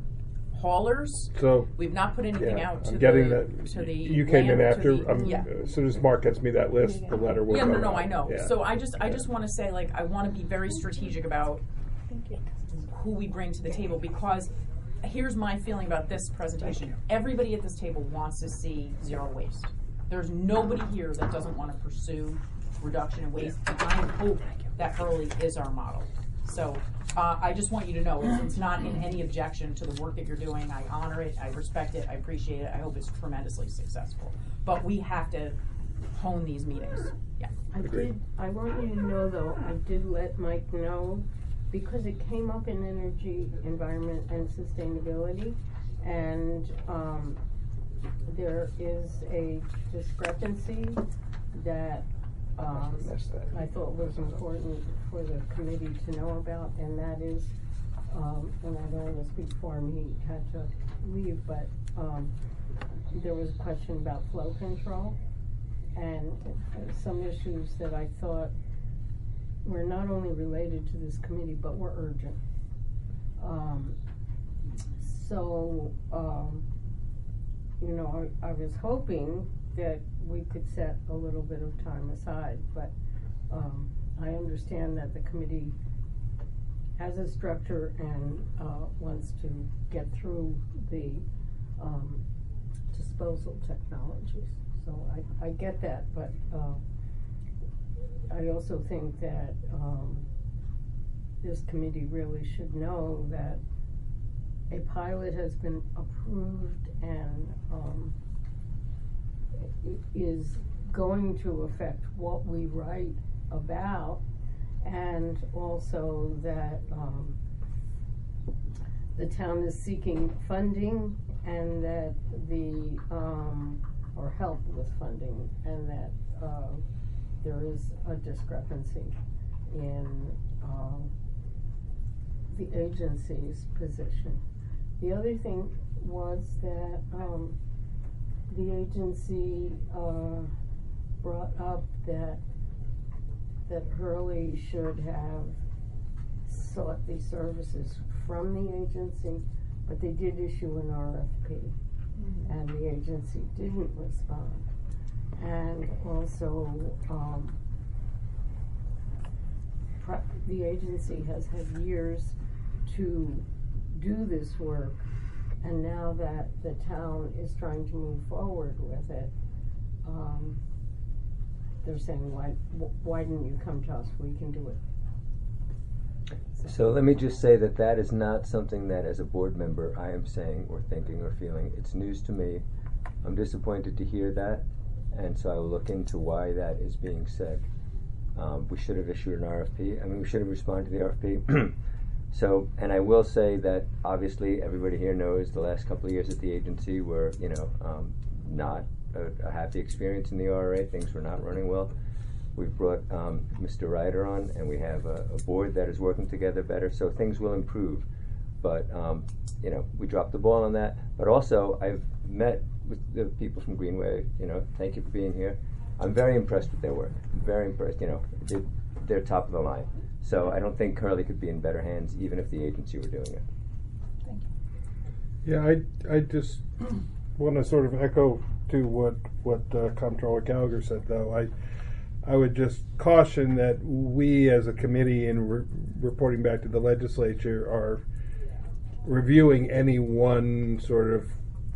haulers. So, We've not put anything yeah, out to I'm getting the that, to the you came in land- to after, the- um, yeah. as soon as Mark gets me that list, the letter will Yeah, go no, no, out. I know. Yeah. So I just, I just want to say, like, I want to be very strategic about who we bring to the table, because here's my feeling about this presentation. Everybody at this table wants to see zero waste. There's nobody here that doesn't want to pursue reduction in waste, and I hope that Hurley is our model. So uh, I just want you to know it's, it's not in any objection to the work that you're doing. I honor it, I respect it, I appreciate it. I hope it's tremendously successful. But we have to hone these meetings. Yeah. I did, I want you to know though, I did let Mike know, because it came up in energy, environment, and sustainability, and, um, there is a discrepancy that, um, Missed that. I thought was important for the committee to know about, and that is, um, and I don't want to speak for him, he had to leave, but, um, there was a question about flow control, and uh, some issues that I thought were not only related to this committee, but were urgent. Um, so, um, you know, I, I was hoping that we could set a little bit of time aside, but, um, I understand that the committee has a structure and, uh, wants to get through the, um, disposal technologies. So I, I get that, but uh, I also think that um, this committee really should know that a pilot has been approved and um, is going to affect what we write about, and also that um, the town is seeking funding and that the, um, or help with funding, and that uh, there is a discrepancy in uh, the agency's position. The other thing was that um, the agency uh, brought up that that Hurley should have sought these services from the agency, but they did issue an R F P, mm-hmm. and the agency didn't respond. And also, um, the agency has had years to do this work, and now that the town is trying to move forward with it, um, they're saying, why, why didn't you come to us? We can do it. So let me just say that that is not something that as a board member I am saying or thinking or feeling. It's news to me. I'm disappointed to hear that, and so I will look into why that is being said. Um, we should have issued an R F P. I mean, we should have responded to the R F P. So, and I will say that obviously everybody here knows the last couple of years at the agency were, you know, um, not a, a happy experience in the R R A. Things were not running well. We've brought um, Mister Ryder on, and we have a, a board that is working together better, so things will improve. But, um, you know, we dropped the ball on that. But also, I've met with the people from Greenway, you know, thank you for being here. I'm very impressed with their work. I'm very impressed, you know, they, they're top of the line. So I don't think Hurley could be in better hands, even if the agency were doing it. Thank you. Yeah, I, I just want to sort of echo to what, what uh, Comptroller Gallagher said, though. I I would just caution that we as a committee in re- reporting back to the legislature are reviewing any one sort of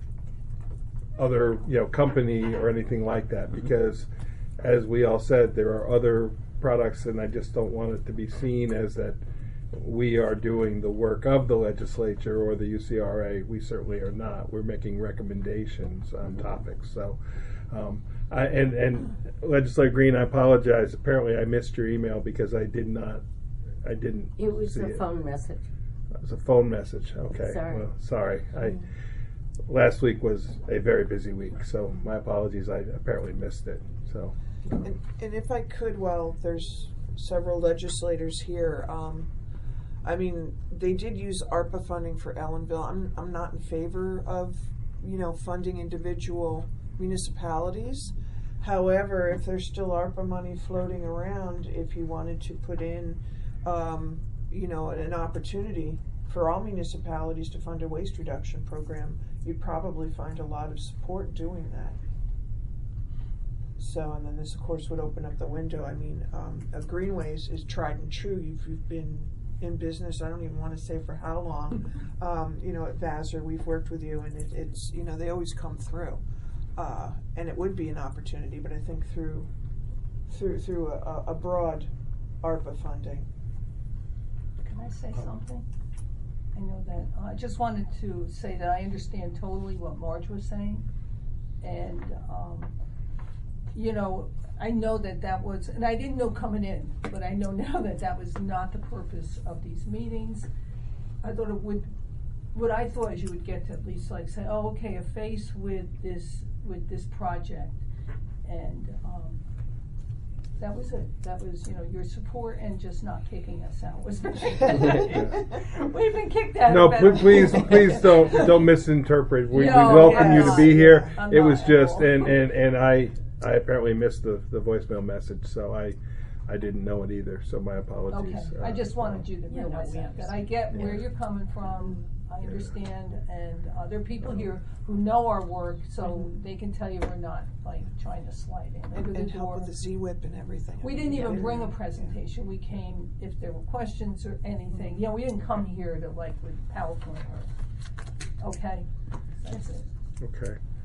other, you know, company or anything like that, because as we all said, there are other products, and I just don't want it to be seen as that we are doing the work of the legislature or the U C R A. We certainly are not. We're making recommendations on topics. So um, I, and, and Legislator Green, I apologize. Apparently I missed your email because I did not, I didn't It was see a it. phone message. It was a phone message. Okay. Sorry. Well, sorry. I last week was a very busy week, so my apologies. I apparently missed it. So. And, and if I could, while there's several legislators here, um, I mean, they did use ARPA funding for Ellenville. I'm I'm not in favor of, you know, funding individual municipalities. However, if there's still ARPA money floating around, if you wanted to put in, um, you know, an opportunity for all municipalities to fund a waste reduction program, you'd probably find a lot of support doing that. So, and then this, of course, would open up the window. I mean, um, uh, Greenways is tried and true. You've, you've been in business, I don't even want to say for how long. Um, you know, at Vassar, we've worked with you, and it, it's, you know, they always come through. Uh, and it would be an opportunity, but I think through through through a, a broad ARPA funding. Can I say something? I know that. Uh, I just wanted to say that I understand totally what Marge was saying. And, um, you know, I know that that was, and I didn't know coming in, but I know now that that was not the purpose of these meetings. I thought it would, what I thought is you would get to at least like say, oh, okay, a face with this, with this project. And um, that was it. That was, you know, your support and just not kicking us out was We've been kicked out. No, pl- please, please don't don't misinterpret. We, No, we welcome yeah, you to be here. I'm It not was at just, all. and, and, and I I apparently missed the, the voicemail message, so I I didn't know it either. So my apologies. Okay, Uh, I just wanted you to Yeah, no, realize we that, that I get where Yeah. you're coming from, I understand, and uh, there are people here who know our work, so they can tell you we're not like trying to slide in And, through the and help door. with the Z-Whip and everything. We I didn't mean, even yeah. bring a presentation, we came if there were questions or anything, you know, we didn't come here to like with PowerPoint or, okay, that's it. Okay.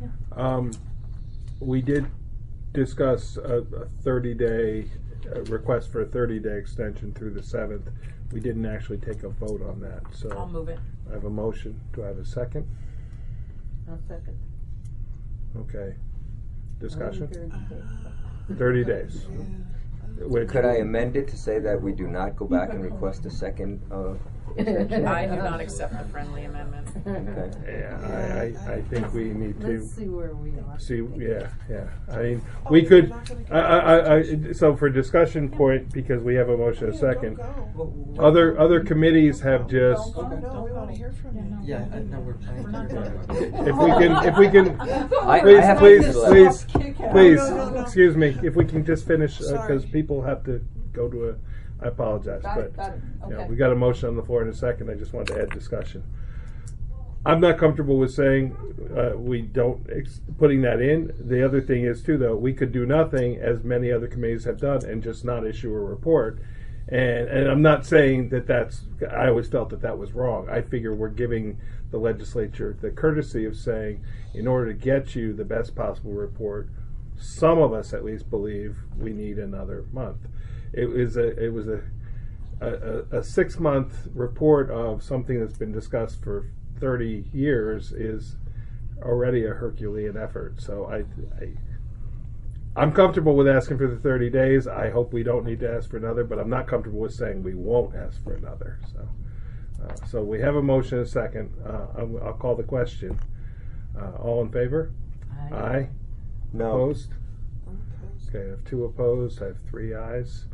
Um, we did discuss a, a thirty-day uh, request for a thirty-day extension through the seventh. We didn't actually take a vote on that, so. I'll move it. I have a motion. Do I have a second? I'll second. Okay. Discussion? Thirty days. thirty days. Which- Could I amend it to say that we do not go back and request a second uh, extension? I do not accept the friendly amendment. Okay. Yeah, I, I, I think we need to. Let's see where we are. See, yeah, yeah. I mean, Oh, we we're could. not gonna go I, I, I, back. I- so for discussion point, because we have a motion a Yeah, second. don't go. Other other committees have just. Oh, no, we want to hear from you. Yeah, I know we're planning. We're not to- gonna- If we can, if we can, I- please, I have please, to- please, please, No, no, no, no. excuse me. If we can just finish, because Sorry. people have to go to a. I apologize, Got but it, got it, you know, okay. we got a motion on the floor in a second. I just wanted to add discussion. I'm not comfortable with saying uh, we don't ex- putting that in. The other thing is too, though, we could do nothing, as many other committees have done, and just not issue a report. And and I'm not saying that that's. I always felt that that was wrong. I figure we're giving the legislature the courtesy of saying, in order to get you the best possible report, some of us at least believe we need another month. It was a it was a a, a six month report of something that's been discussed for thirty years is already a Herculean effort. So I, I I'm comfortable with asking for the thirty days. I hope we don't need to ask for another, but I'm not comfortable with saying we won't ask for another. So uh, so we have a motion and a second. Uh, I'll, I'll call the question. Uh, all in favor? Aye. Aye. No. Opposed? Okay. Okay, I have two opposed. I have three ayes.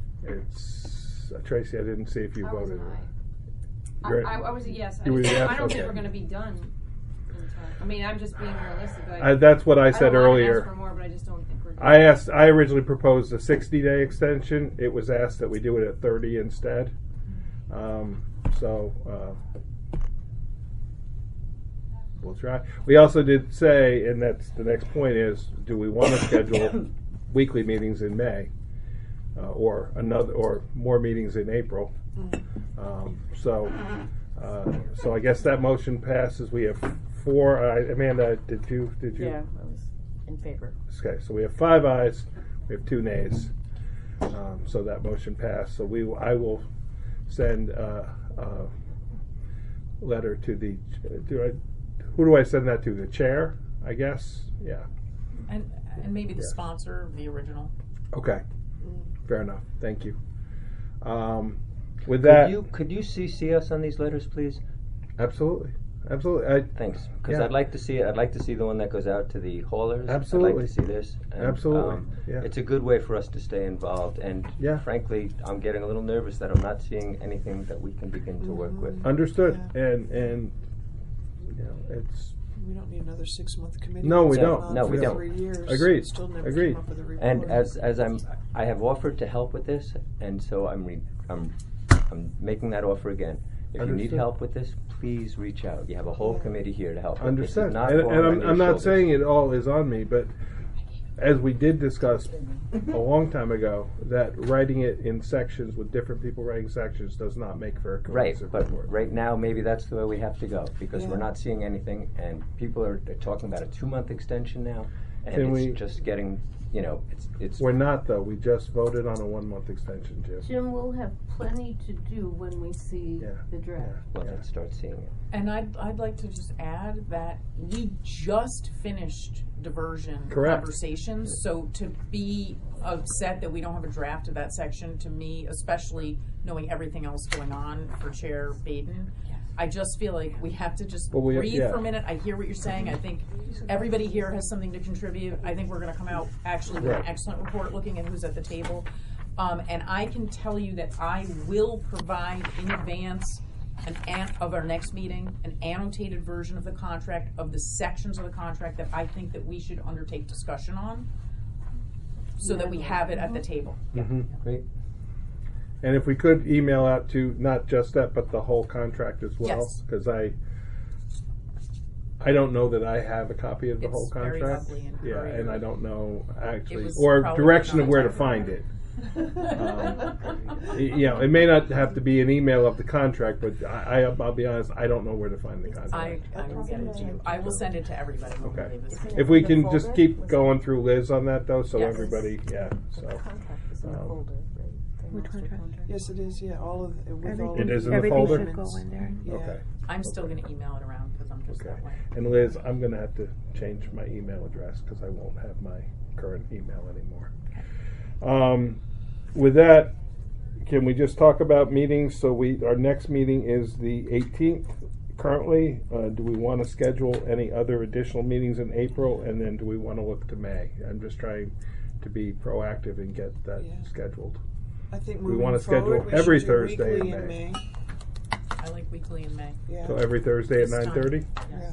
It's uh, Tracy. I didn't see if you I was voted. an aye. You're- I, I, I was a yes. I, You were a just- yes? I don't think Okay. we're going to be done in time. I mean, I'm just being realistic. Like, I, that's what I I said don't wanna earlier. ask for more, but I just don't think we're. I asked. I originally proposed a sixty-day extension. It was asked that we do it at thirty instead. Um, so uh, we'll try. We also did say, and that's the next point is, do we want to schedule weekly meetings in May, uh, or another, or more meetings in April? Um, so, uh, so I guess that motion passes. We have four. Uh, Amanda, did you? Did you? Yeah, I was in favor. Okay, so we have five ayes, we have two nays, um, so that motion passed. So we, I will send a, a letter to the. Do I? Who do I send that to? The chair, I guess. Yeah. And and maybe the Yeah. sponsor of the original. Okay. Fair enough. Thank you. Um, with that, Could you could you C C us on these letters, please? absolutely, absolutely. I, Thanks, because Yeah. I'd like to see it. I'd like to see the one that goes out to the haulers. Absolutely. I'd like to see this. And, Absolutely, um, yeah. It's a good way for us to stay involved. And Yeah. frankly, I'm getting a little nervous that I'm not seeing anything that we can begin to work with. understood, Yeah. and and you know, it's We don't need another six-month committee. No, we that's don't. gone on No, for we don't. Three years. Agreed. Still never Agreed. came up with a report. And as as I'm, I have offered to help with this, and so I'm re, I'm I'm making that offer again. If you need Understood. help with this, please reach out. You have a whole Yeah. committee here to help. This is Understood. not And, falling and on I'm, your I'm not shoulders. saying it all is on me, but as we did discuss a long time ago, that writing it in sections with different people writing sections does not make for a Right, cohesive but report. right now, maybe that's the way we have to go, because we're Yeah. not seeing anything, and people are, they're talking about a two-month extension now, and Can it's we- just getting, you know, it's, it's. We're not, though. We just voted on a one-month extension, Jim. Jim, we'll have plenty to do when we see Yeah, the draft. Well, Yeah. let's start seeing it. And I'd, I'd like to just add that we just finished diversion Correct. conversations. So to be upset that we don't have a draft of that section, to me, especially knowing everything else going on for Chair Baden, I just feel like we have to just Well, we- breathe yeah. for a minute. I hear what you're saying. I think everybody here has something to contribute. I think we're going to come out actually with Right. an excellent report looking at who's at the table. Um, and I can tell you that I will provide in advance an an of our next meeting, an annotated version of the contract, of the sections of the contract that I think that we should undertake discussion on, so that we have it at the table. Mhm. Great. And if we could email out to not just that, but the whole contract as well, Yes. because I, I don't know that I have a copy of the It's whole very contract. ugly and yeah, very- and I don't know actually, was or probably direction not of where to typed. find it. Um, y- you know, it may not have to be an email of the contract, but I, I, I'll be honest, I don't know where to find the contract. I, I will get it to you. I will send it to everybody when we Okay. leave this. If we can just keep going through Liz on that though, so Yes. everybody, yeah, so. Contract is in the um, folder, right? The Which master contract? Yes, it is, yeah, all of, with all It of is in the the Everything folder? should go in there. Yeah. Okay, I'm still going to email it around because I'm just okay. that way. And Liz, I'm gonna have to change my email address because I won't have my current email anymore. Um, with that, can we just talk about meetings? So we, our next meeting is the eighteenth currently. Uh, do we want to schedule any other additional meetings in April? And then do we want to look to May? I'm just trying to be proactive and get that Yeah. scheduled. I think We moving wanna schedule forward, we every should do Thursday in weekly May. I like weekly in May. Yeah. So every Thursday at This nine time. thirty? Yeah.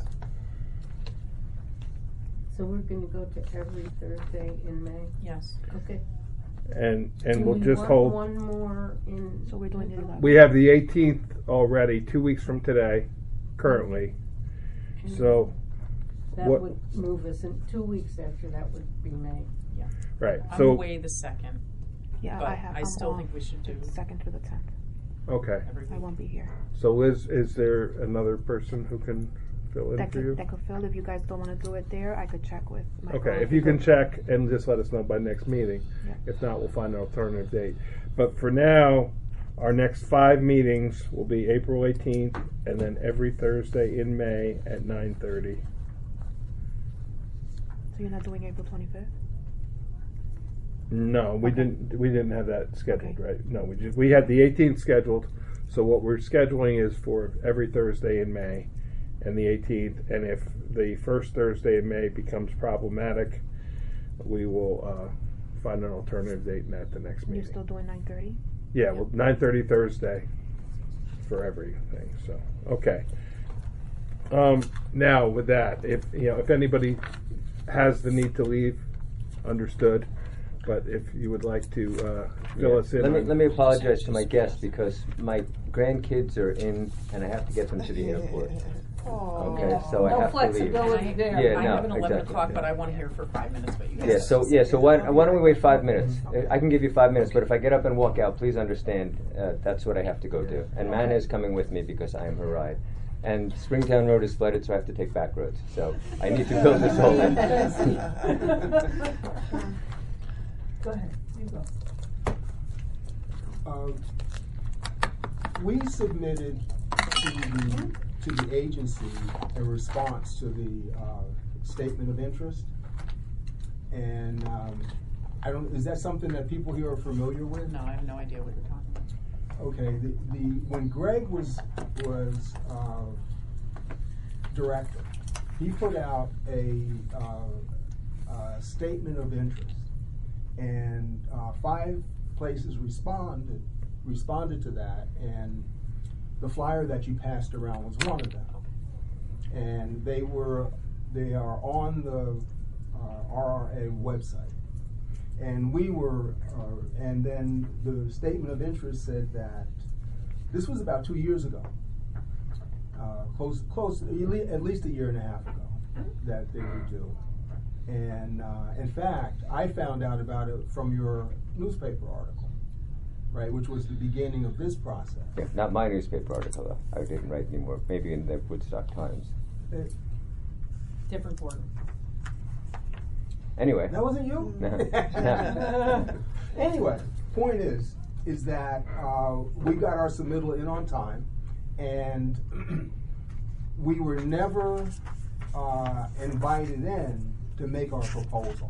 So we're gonna go to every Thursday in May, Yes. okay. And, and Do we'll we just want hold. one more in. So we're doing it April? eleven. We have the eighteenth already, two weeks from today, currently. So, That what- would move us in, two weeks after that would be May. right, I'm so, away the second, Yeah, but I have. I I'm still off think we should do the second to the tenth. okay. every I week. won't be here. So Liz, is there another person who can fill in That for you? could that could fill. If you guys don't want to do it there, I could check with my. Okay, if you can check and just let us know by next meeting. Yeah. If not, we'll find an alternative date. But for now, our next five meetings will be April eighteenth and then every Thursday in May at nine thirty. So you're not doing April twenty-fifth? No, we Okay. didn't, we didn't have that scheduled, Okay. right? No, we just, we had the eighteenth scheduled. So what we're scheduling is for every Thursday in May and the eighteenth. And if the first Thursday in May becomes problematic, we will, uh, find an alternative date and at the next You're meeting. still doing nine thirty? Yeah, well, nine thirty Thursday for everything. So okay. Um, now with that, if you know, if anybody has the need to leave, understood. But if you would like to uh, fill Yeah. us in, Let me on- let me apologize to my guests because my grandkids are in, and I have to get them to the airport. Okay, so I No have to leave. flexibility there. Yeah, I no, have an eleven exactly. o'clock, but I want to hear for five minutes. But you guys. Yeah, so yeah, so why, why don't we wait five minutes? Uh, I can give you five minutes, but if I get up and walk out, please understand uh, that's what I have to go do. And Manna is coming with me because I am her ride. And Springtown Road is flooded, so I have to take back roads. So I need to build this whole in. Go ahead, you go. Uh, we submitted to the, to the agency a response to the uh, statement of interest. And um, I don't, is that something that people here are familiar with? No, I have no idea what you're talking about. Okay, the, the, when Greg was, was uh, director, he put out a, uh, uh, statement of interest. And uh, five places responded responded to that, and the flyer that you passed around was one of them. And they were they are on the uh, R R A website. And we were, uh, and then the statement of interest said that this was about two years ago, uh, close close at least a year and a half ago, that they were due. And uh, in fact, I found out about it from your newspaper article, right, which was the beginning of this process. Yeah, not my newspaper article though. I didn't write anymore. Maybe in the Woodstock Times. It, Different board. Anyway. that wasn't you? No. Anyway, point is, is that uh, we got our submittal in on time, and we were never uh, invited in to make our proposal.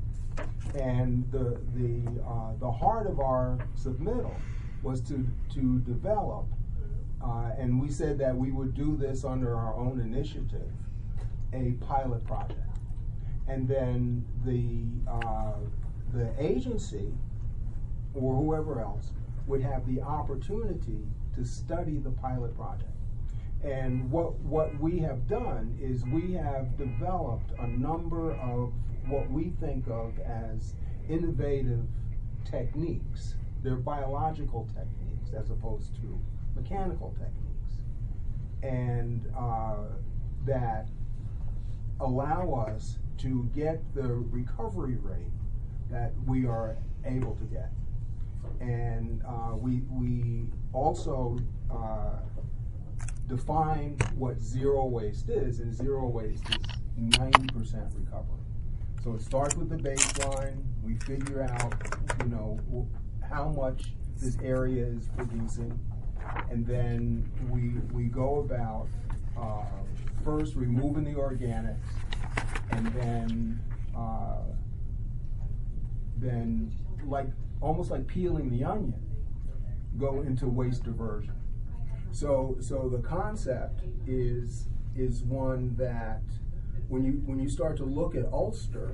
And the the uh, the heart of our submittal was to to develop, uh, and we said that we would do this under our own initiative, a pilot project, and then the uh, the agency or whoever else would have the opportunity to study the pilot project. And what what we have done is we have developed a number of what we think of as innovative techniques. They're biological techniques as opposed to mechanical techniques, and uh, that allow us to get the recovery rate that we are able to get. And uh, we, we also uh, define what zero waste is, and zero waste is ninety percent recovery. So it starts with the baseline. We figure out, you know, how much this area is producing, and then we we go about uh, first removing the organics, and then uh, then like almost like peeling the onion, go into waste diversion. So so the concept is is one that when you when you start to look at Ulster,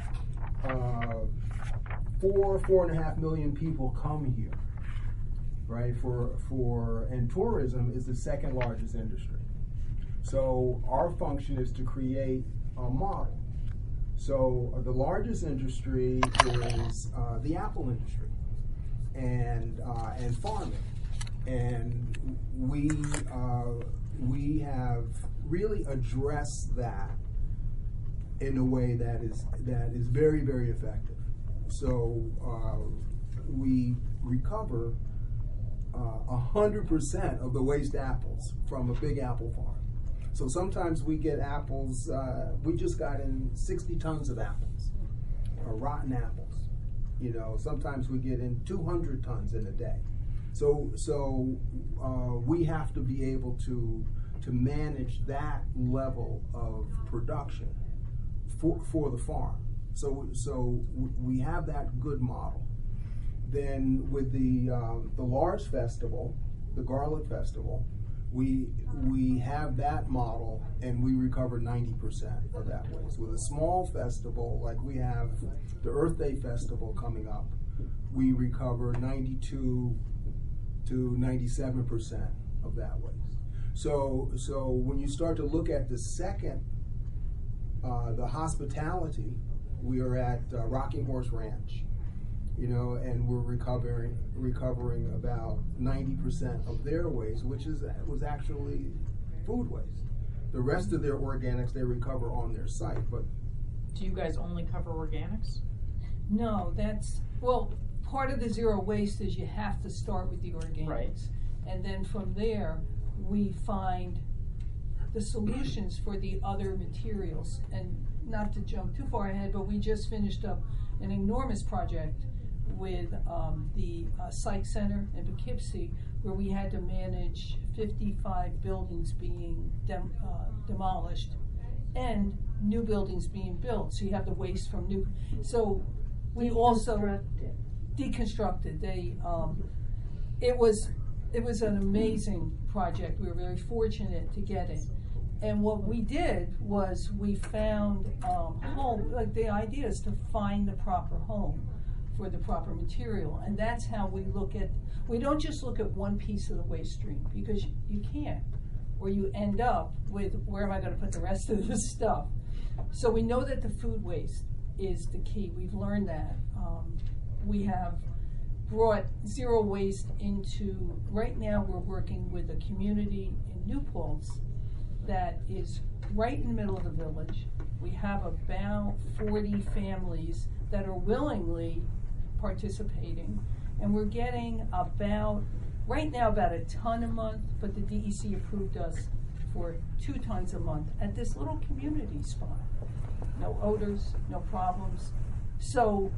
uh, four four and a half million people come here, right? For for and tourism is the second largest industry. So our function is to create a model. So uh, the largest industry is uh, the apple industry and uh, and farming, and we uh, we have really addressed that in a way that is that is very very effective. So uh, we recover a hundred percent of the waste apples from a big apple farm. So sometimes we get apples. Uh, we just got in sixty tons of apples, or rotten apples. You know, sometimes we get in two hundred tons in a day. So so uh, we have to be able to to manage that level of production for for the farm. So so we have that good model. Then with the um, the large festival, the Garlic Festival, we we have that model, and we recover ninety percent of that waste. With a small festival like we have the Earth Day Festival coming up, we recover ninety-two to ninety-seven percent of that waste. So so when you start to look at the second, uh, the hospitality, we are at uh, Rocking Horse Ranch. You know, and we're recovering recovering about ninety percent of their waste, which is was actually food waste. The rest of their organics they recover on their site. But do you guys only cover organics? No, that's well. Part of the zero waste is you have to start with the organics, right. And then from there we find the solutions for the other materials. And not to jump too far ahead, but we just finished up an enormous project with um, the uh, Psych Center in Poughkeepsie, where we had to manage fifty-five buildings being dem uh, demolished and new buildings being built. So you have the waste from new. So we also Deconstructed. deconstructed. They um, it was it was an amazing project. We were very fortunate to get it. And what we did was we found um, home. Like the idea is to find the proper home for the proper material, and that's how we look at. We don't just look at one piece of the waste stream, because you, you can't, or you end up with where am I going to put the rest of this stuff. So we know that the food waste is the key. We've learned that. Um, we have brought zero waste into. Right now, we're working with a community in New Paltz that is right in the middle of the village. We have about forty families that are willingly participating, and we're getting about, right now, about a ton a month, but the D E C approved us for two tons a month at this little community spot. No odors, no problems. So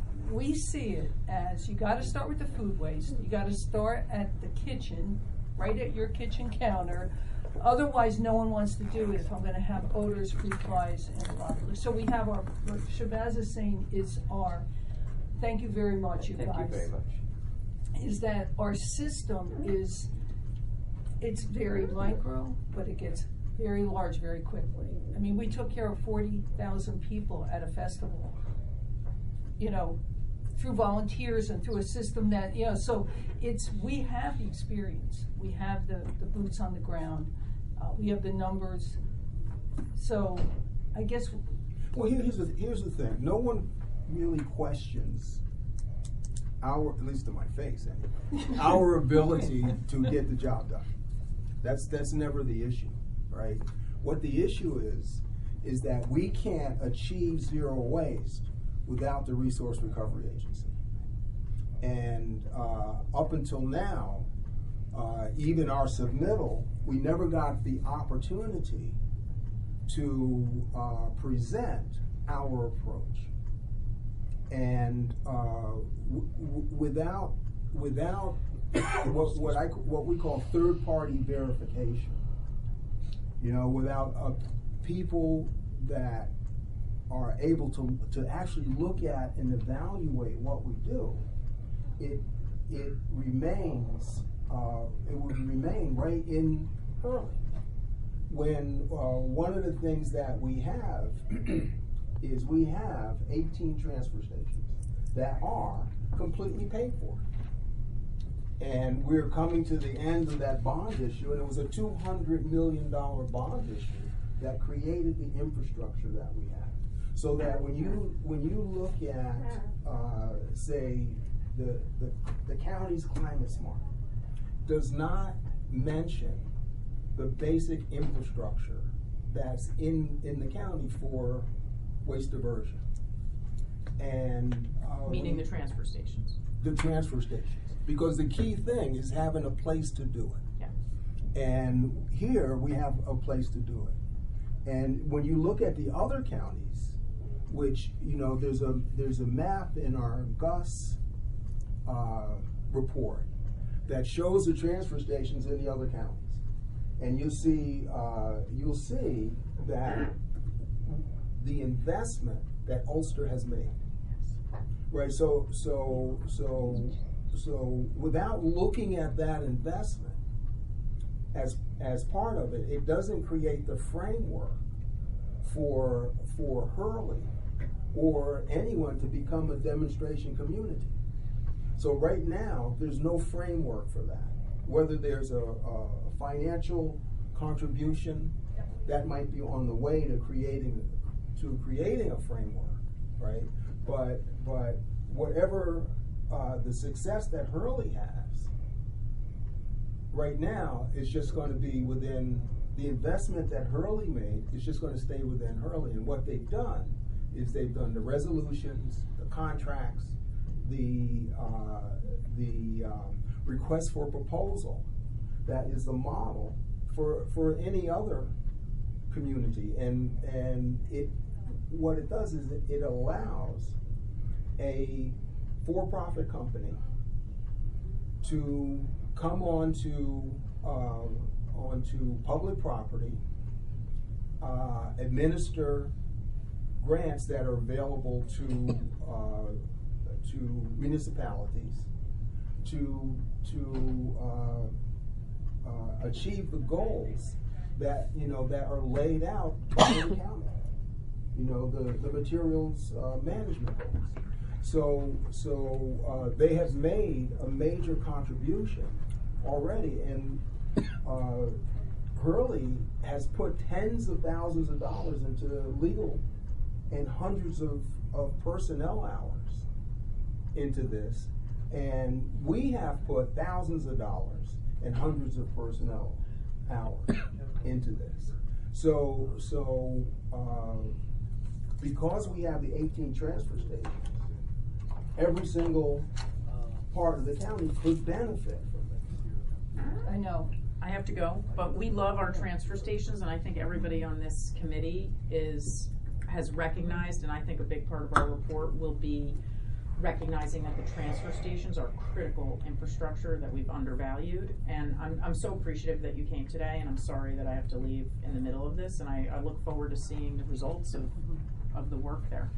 we see it as you got to start with the food waste. You got to start at the kitchen, right at your kitchen counter. Otherwise, no one wants to do it if I'm going to have odors, fruit flies, and blah, blah. So we have our, what Shabazz is saying is our, thank you very much, you Thank guys. you very much. Is that our system is, it's very micro, but it gets very large very quickly. I mean, we took care of forty thousand people at a festival, you know, through volunteers and through a system that, you know, so it's, we have the experience. We have the, the boots on the ground. Uh, we have the numbers. So I guess. Well, here, here's, the, here's the thing. No one really questions our, at least to my face anyway, our ability to get the job done. That's, that's never the issue, right? What the issue is, is that we can't achieve zero waste without the Resource Recovery Agency. And uh, up until now, uh, even our submittal, we never got the opportunity to uh, present our approach. And uh, w- w- without without what what I what we call third party verification, you know, without uh, people that are able to to actually look at and evaluate what we do, it it remains uh, it would remain right in Hurley. When uh, one of the things that we have is we have eighteen transfer stations that are completely paid for. And we're coming to the end of that bond issue, and it was a two hundred million dollars bond issue that created the infrastructure that we have. So that when you when you look at, uh, say, the, the, the county's climate smart, does not mention the basic infrastructure that's in, in the county for waste diversion. And uh, Meaning we, the transfer stations. The transfer stations. Because the key thing is having a place to do it. Yeah. And here we have a place to do it. And when you look at the other counties, which, you know, there's a there's a map in our Gus uh, report that shows the transfer stations in the other counties. And you'll see uh, you'll see that the investment that Ulster has made. Right, so so so so without looking at that investment as as part of it, it doesn't create the framework for for Hurley or anyone to become a demonstration community. So right now, there's no framework for that. Whether there's a, a financial contribution, that might be on the way to creating to creating a framework, right? But but whatever uh, the success that Hurley has right now is just going to be within the investment that Hurley made is just going to stay within Hurley. And what they've done is they've done the resolutions, the contracts, the uh, the um, request for proposal. That is the model for for any other community, and and it what it does is it, it allows a for-profit company to come onto uh, onto public property, uh, administer grants that are available to uh, to municipalities, to to uh, uh, achieve the goals that you know that are laid out by the county. You know, the the materials uh, management goals. So so uh, they have made a major contribution already, and uh, Hurley has put tens of thousands of dollars into legal and hundreds of, of personnel hours into this, and we have put thousands of dollars and hundreds of personnel hours into this. So so uh, because we have the eighteen transfer stations, every single part of the county could benefit from this. I know. I have to go, but we love our transfer stations, and I think everybody on this committee is has recognized, and I think a big part of our report will be recognizing that the transfer stations are critical infrastructure that we've undervalued. And I'm, I'm so appreciative that you came today, and I'm sorry that I have to leave in the middle of this, and I, I look forward to seeing the results of, of the work there.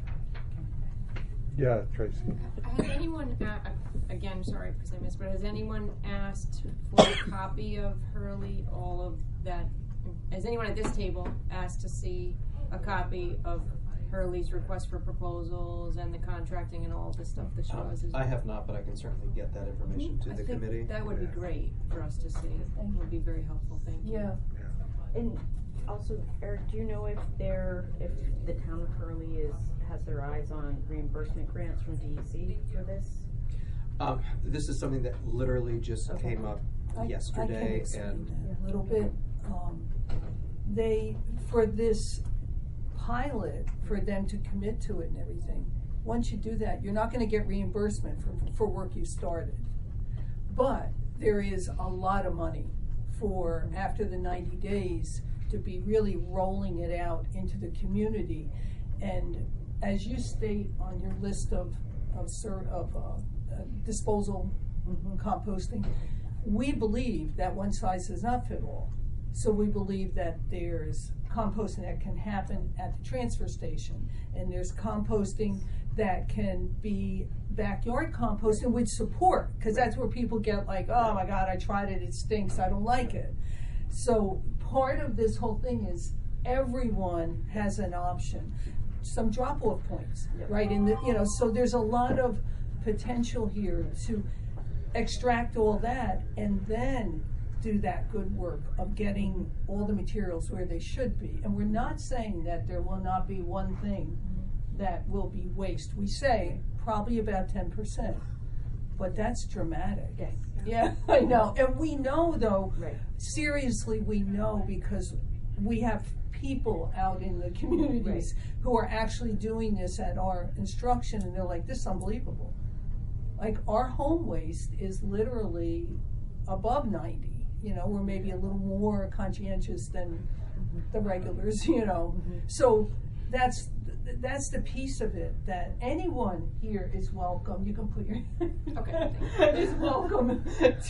Yeah, Tracy. Has anyone, uh, again, sorry because I missed, but has anyone asked for a copy of Hurley, all of that? Has anyone at this table asked to see a copy of Hurley's request for proposals and the contracting and all of the stuff that she Um, was? I have not, but I can certainly get that information to I the think committee. that would be great for us to see. It would be very helpful. Thank you. Yeah. And also, Eric, do you know if they're, if the town of Hurley is, has their eyes on reimbursement grants from D E C for this? Um, this is something that literally just Okay. came up I, yesterday, I can explain and that a little bit. Um, they, for this pilot, for them to commit to it and everything, once you do that, you're not gonna get reimbursement for, for work you started. But there is a lot of money for, after the ninety days, to be really rolling it out into the community. And as you state on your list of, of, ser- of uh, uh, disposal, mm-hmm. composting, we believe that one size does not fit all. So we believe that there's composting that can happen at the transfer station, and there's composting that can be backyard composting with support, because that's where people get like, oh my God, I tried it, it stinks, I don't like it. So part of this whole thing is everyone has an option. Some drop-off points, right? In the, you know, so there's a lot of potential here to extract all that and then do that good work of getting all the materials where they should be. And we're not saying that there will not be one thing that will be waste. We say probably about ten percent, but that's dramatic. Yes. Yeah, I know. And we know though, Right. seriously we know, because we have people out in the communities Right. who are actually doing this at our instruction, and they're like, this is unbelievable. Like, our home waste is literally above ninety. You know, we're maybe a little more conscientious than the regulars, you know. Mm-hmm. So that's that's the piece of it, that anyone here is welcome. You can put your Okay. is welcome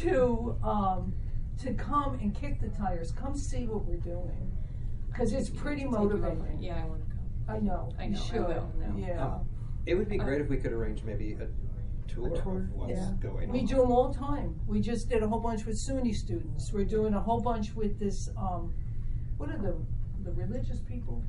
to um, to come and kick the tires. Come see what we're doing, because it's pretty motivating. Yeah, I want to go. I know. I you know, I should. will, no. Yeah. Um, it would be great if we could arrange maybe a tour, A tour, of what's yeah. going We on. do them all the time. We just did a whole bunch with SUNY students. We're doing a whole bunch with this, um, what are the, the religious people?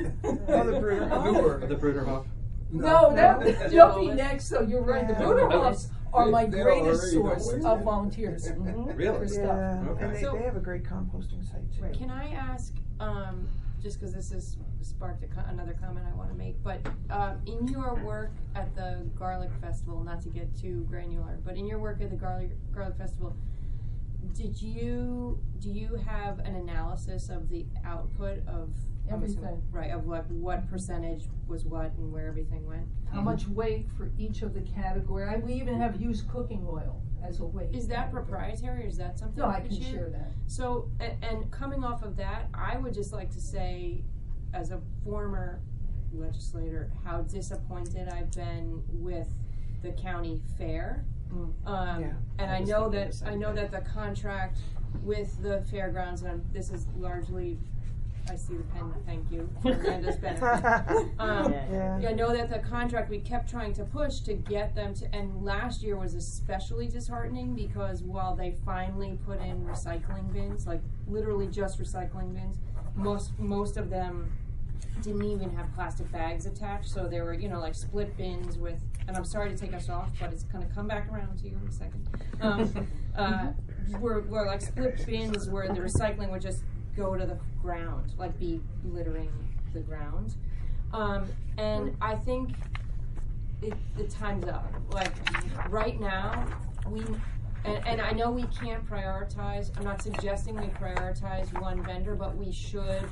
Oh, the Bruder- Newer. The Bruderhof. No, that, No. you'll be next, so you're right. The Yeah. Bruderhofs are my They- they greatest already source know. of volunteers. Really? For stuff. Yeah, Okay. and they, So- they have a great composting site too. Can I ask, um, just because this has sparked a co- another comment I want to make, but um, in your work at the Garlic Festival, not to get too granular, but in your work at the Garlic Garlic Festival, did you do you have an analysis of the output of I'm assuming- Everything. right? Of what what percentage was what and where everything went? How much weight for each of the category. I, we even have used cooking oil as a weight. Is that proprietary, or is that something No, you I could can share that. So, and, and coming off of that, I would just like to say, as a former legislator, how disappointed I've been with the county fair. Mm. Um, Yeah. and I I was know thinking that the same I know thing. that the contract with the fairgrounds, and I'm, this is largely, I see the pen. Thank you for Miranda's benefit. Um, Yeah. I know that the contract we kept trying to push to get them to, and last year was especially disheartening because while they finally put in recycling bins, like literally just recycling bins, most most of them didn't even have plastic bags attached, so they were, you know, like split bins with, and I'm sorry to take us off, but it's gonna come back around to you in a second. Um, uh, were, were like split bins where the recycling would just go to the ground, like be littering the ground. Um, and I think it, the time's up. Like right now, we, and, and I know we can't prioritize, I'm not suggesting we prioritize one vendor, but we should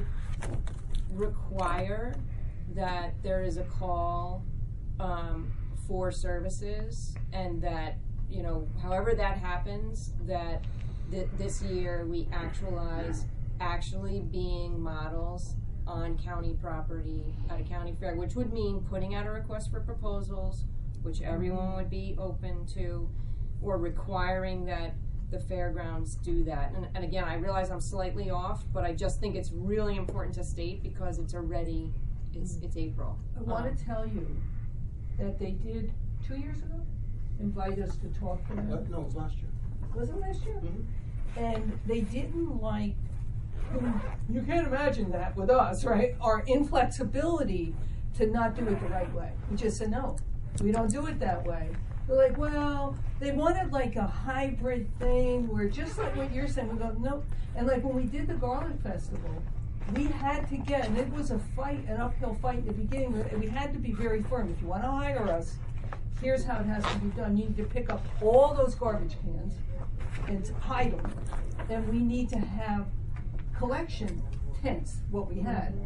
require that there is a call um, for services, and that, you know, however that happens, that th- this year we actualize actually being models on county property at a county fair, which would mean putting out a request for proposals, which everyone would be open to, or requiring that the fairgrounds do that. And, and again, I realize I'm slightly off, but I just think it's really important to state because it's already, it's, it's April. I want Um, to tell you that they did, two years ago, invite us to talk to them. Uh, no, it was last year. Was it last year? Mhm. And they didn't like, you can't imagine that with us, right? Our inflexibility to not do it the right way. We just said, no, we don't do it that way. They're like, well, they wanted like a hybrid thing where just like what you're saying, we go, nope. And like when we did the Garlic Festival, we had to get, and it was a fight, an uphill fight in the beginning, and we had to be very firm. If you want to hire us, here's how it has to be done. You need to pick up all those garbage cans and hide them. Then we need to have collection tents, what we had.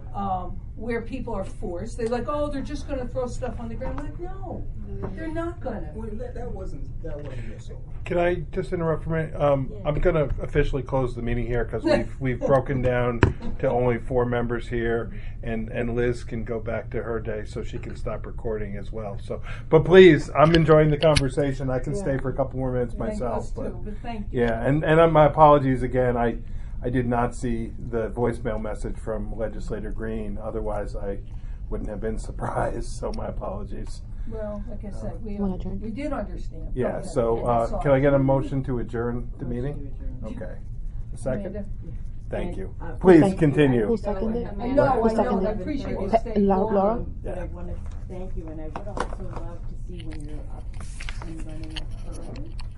um, where people are forced. They're like, oh, they're just gonna throw stuff on the ground. I'm like, no, they're not gonna. Well, that, that wasn't that wasn't it. So Can I just interrupt for a minute? Um, I'm going to officially close the meeting here because we've we've broken down to only four members here, and, and Liz can go back to her day so she can stop recording as well. So, but please, I'm enjoying the conversation. I can Yeah. stay for a couple more minutes Thank myself. us But too, but thank you. yeah, and and uh, my apologies again. I I did not see the voicemail message from Legislator Green. Otherwise, I wouldn't have been surprised. So my apologies. Well, like I said, we, Wanna adjourn? we did understand. Yeah. Okay. So That's uh, all. can I get a motion to adjourn the Motion meeting? to adjourn. Okay. A second. Amanda? Thank you. Uh, Please Thank you. continue. Who seconded? I know, Who I know, seconded? I appreciate you Pa- staying. La- long. Laura? But I Yeah. want to thank you, and I would also love to see when you're up and running early.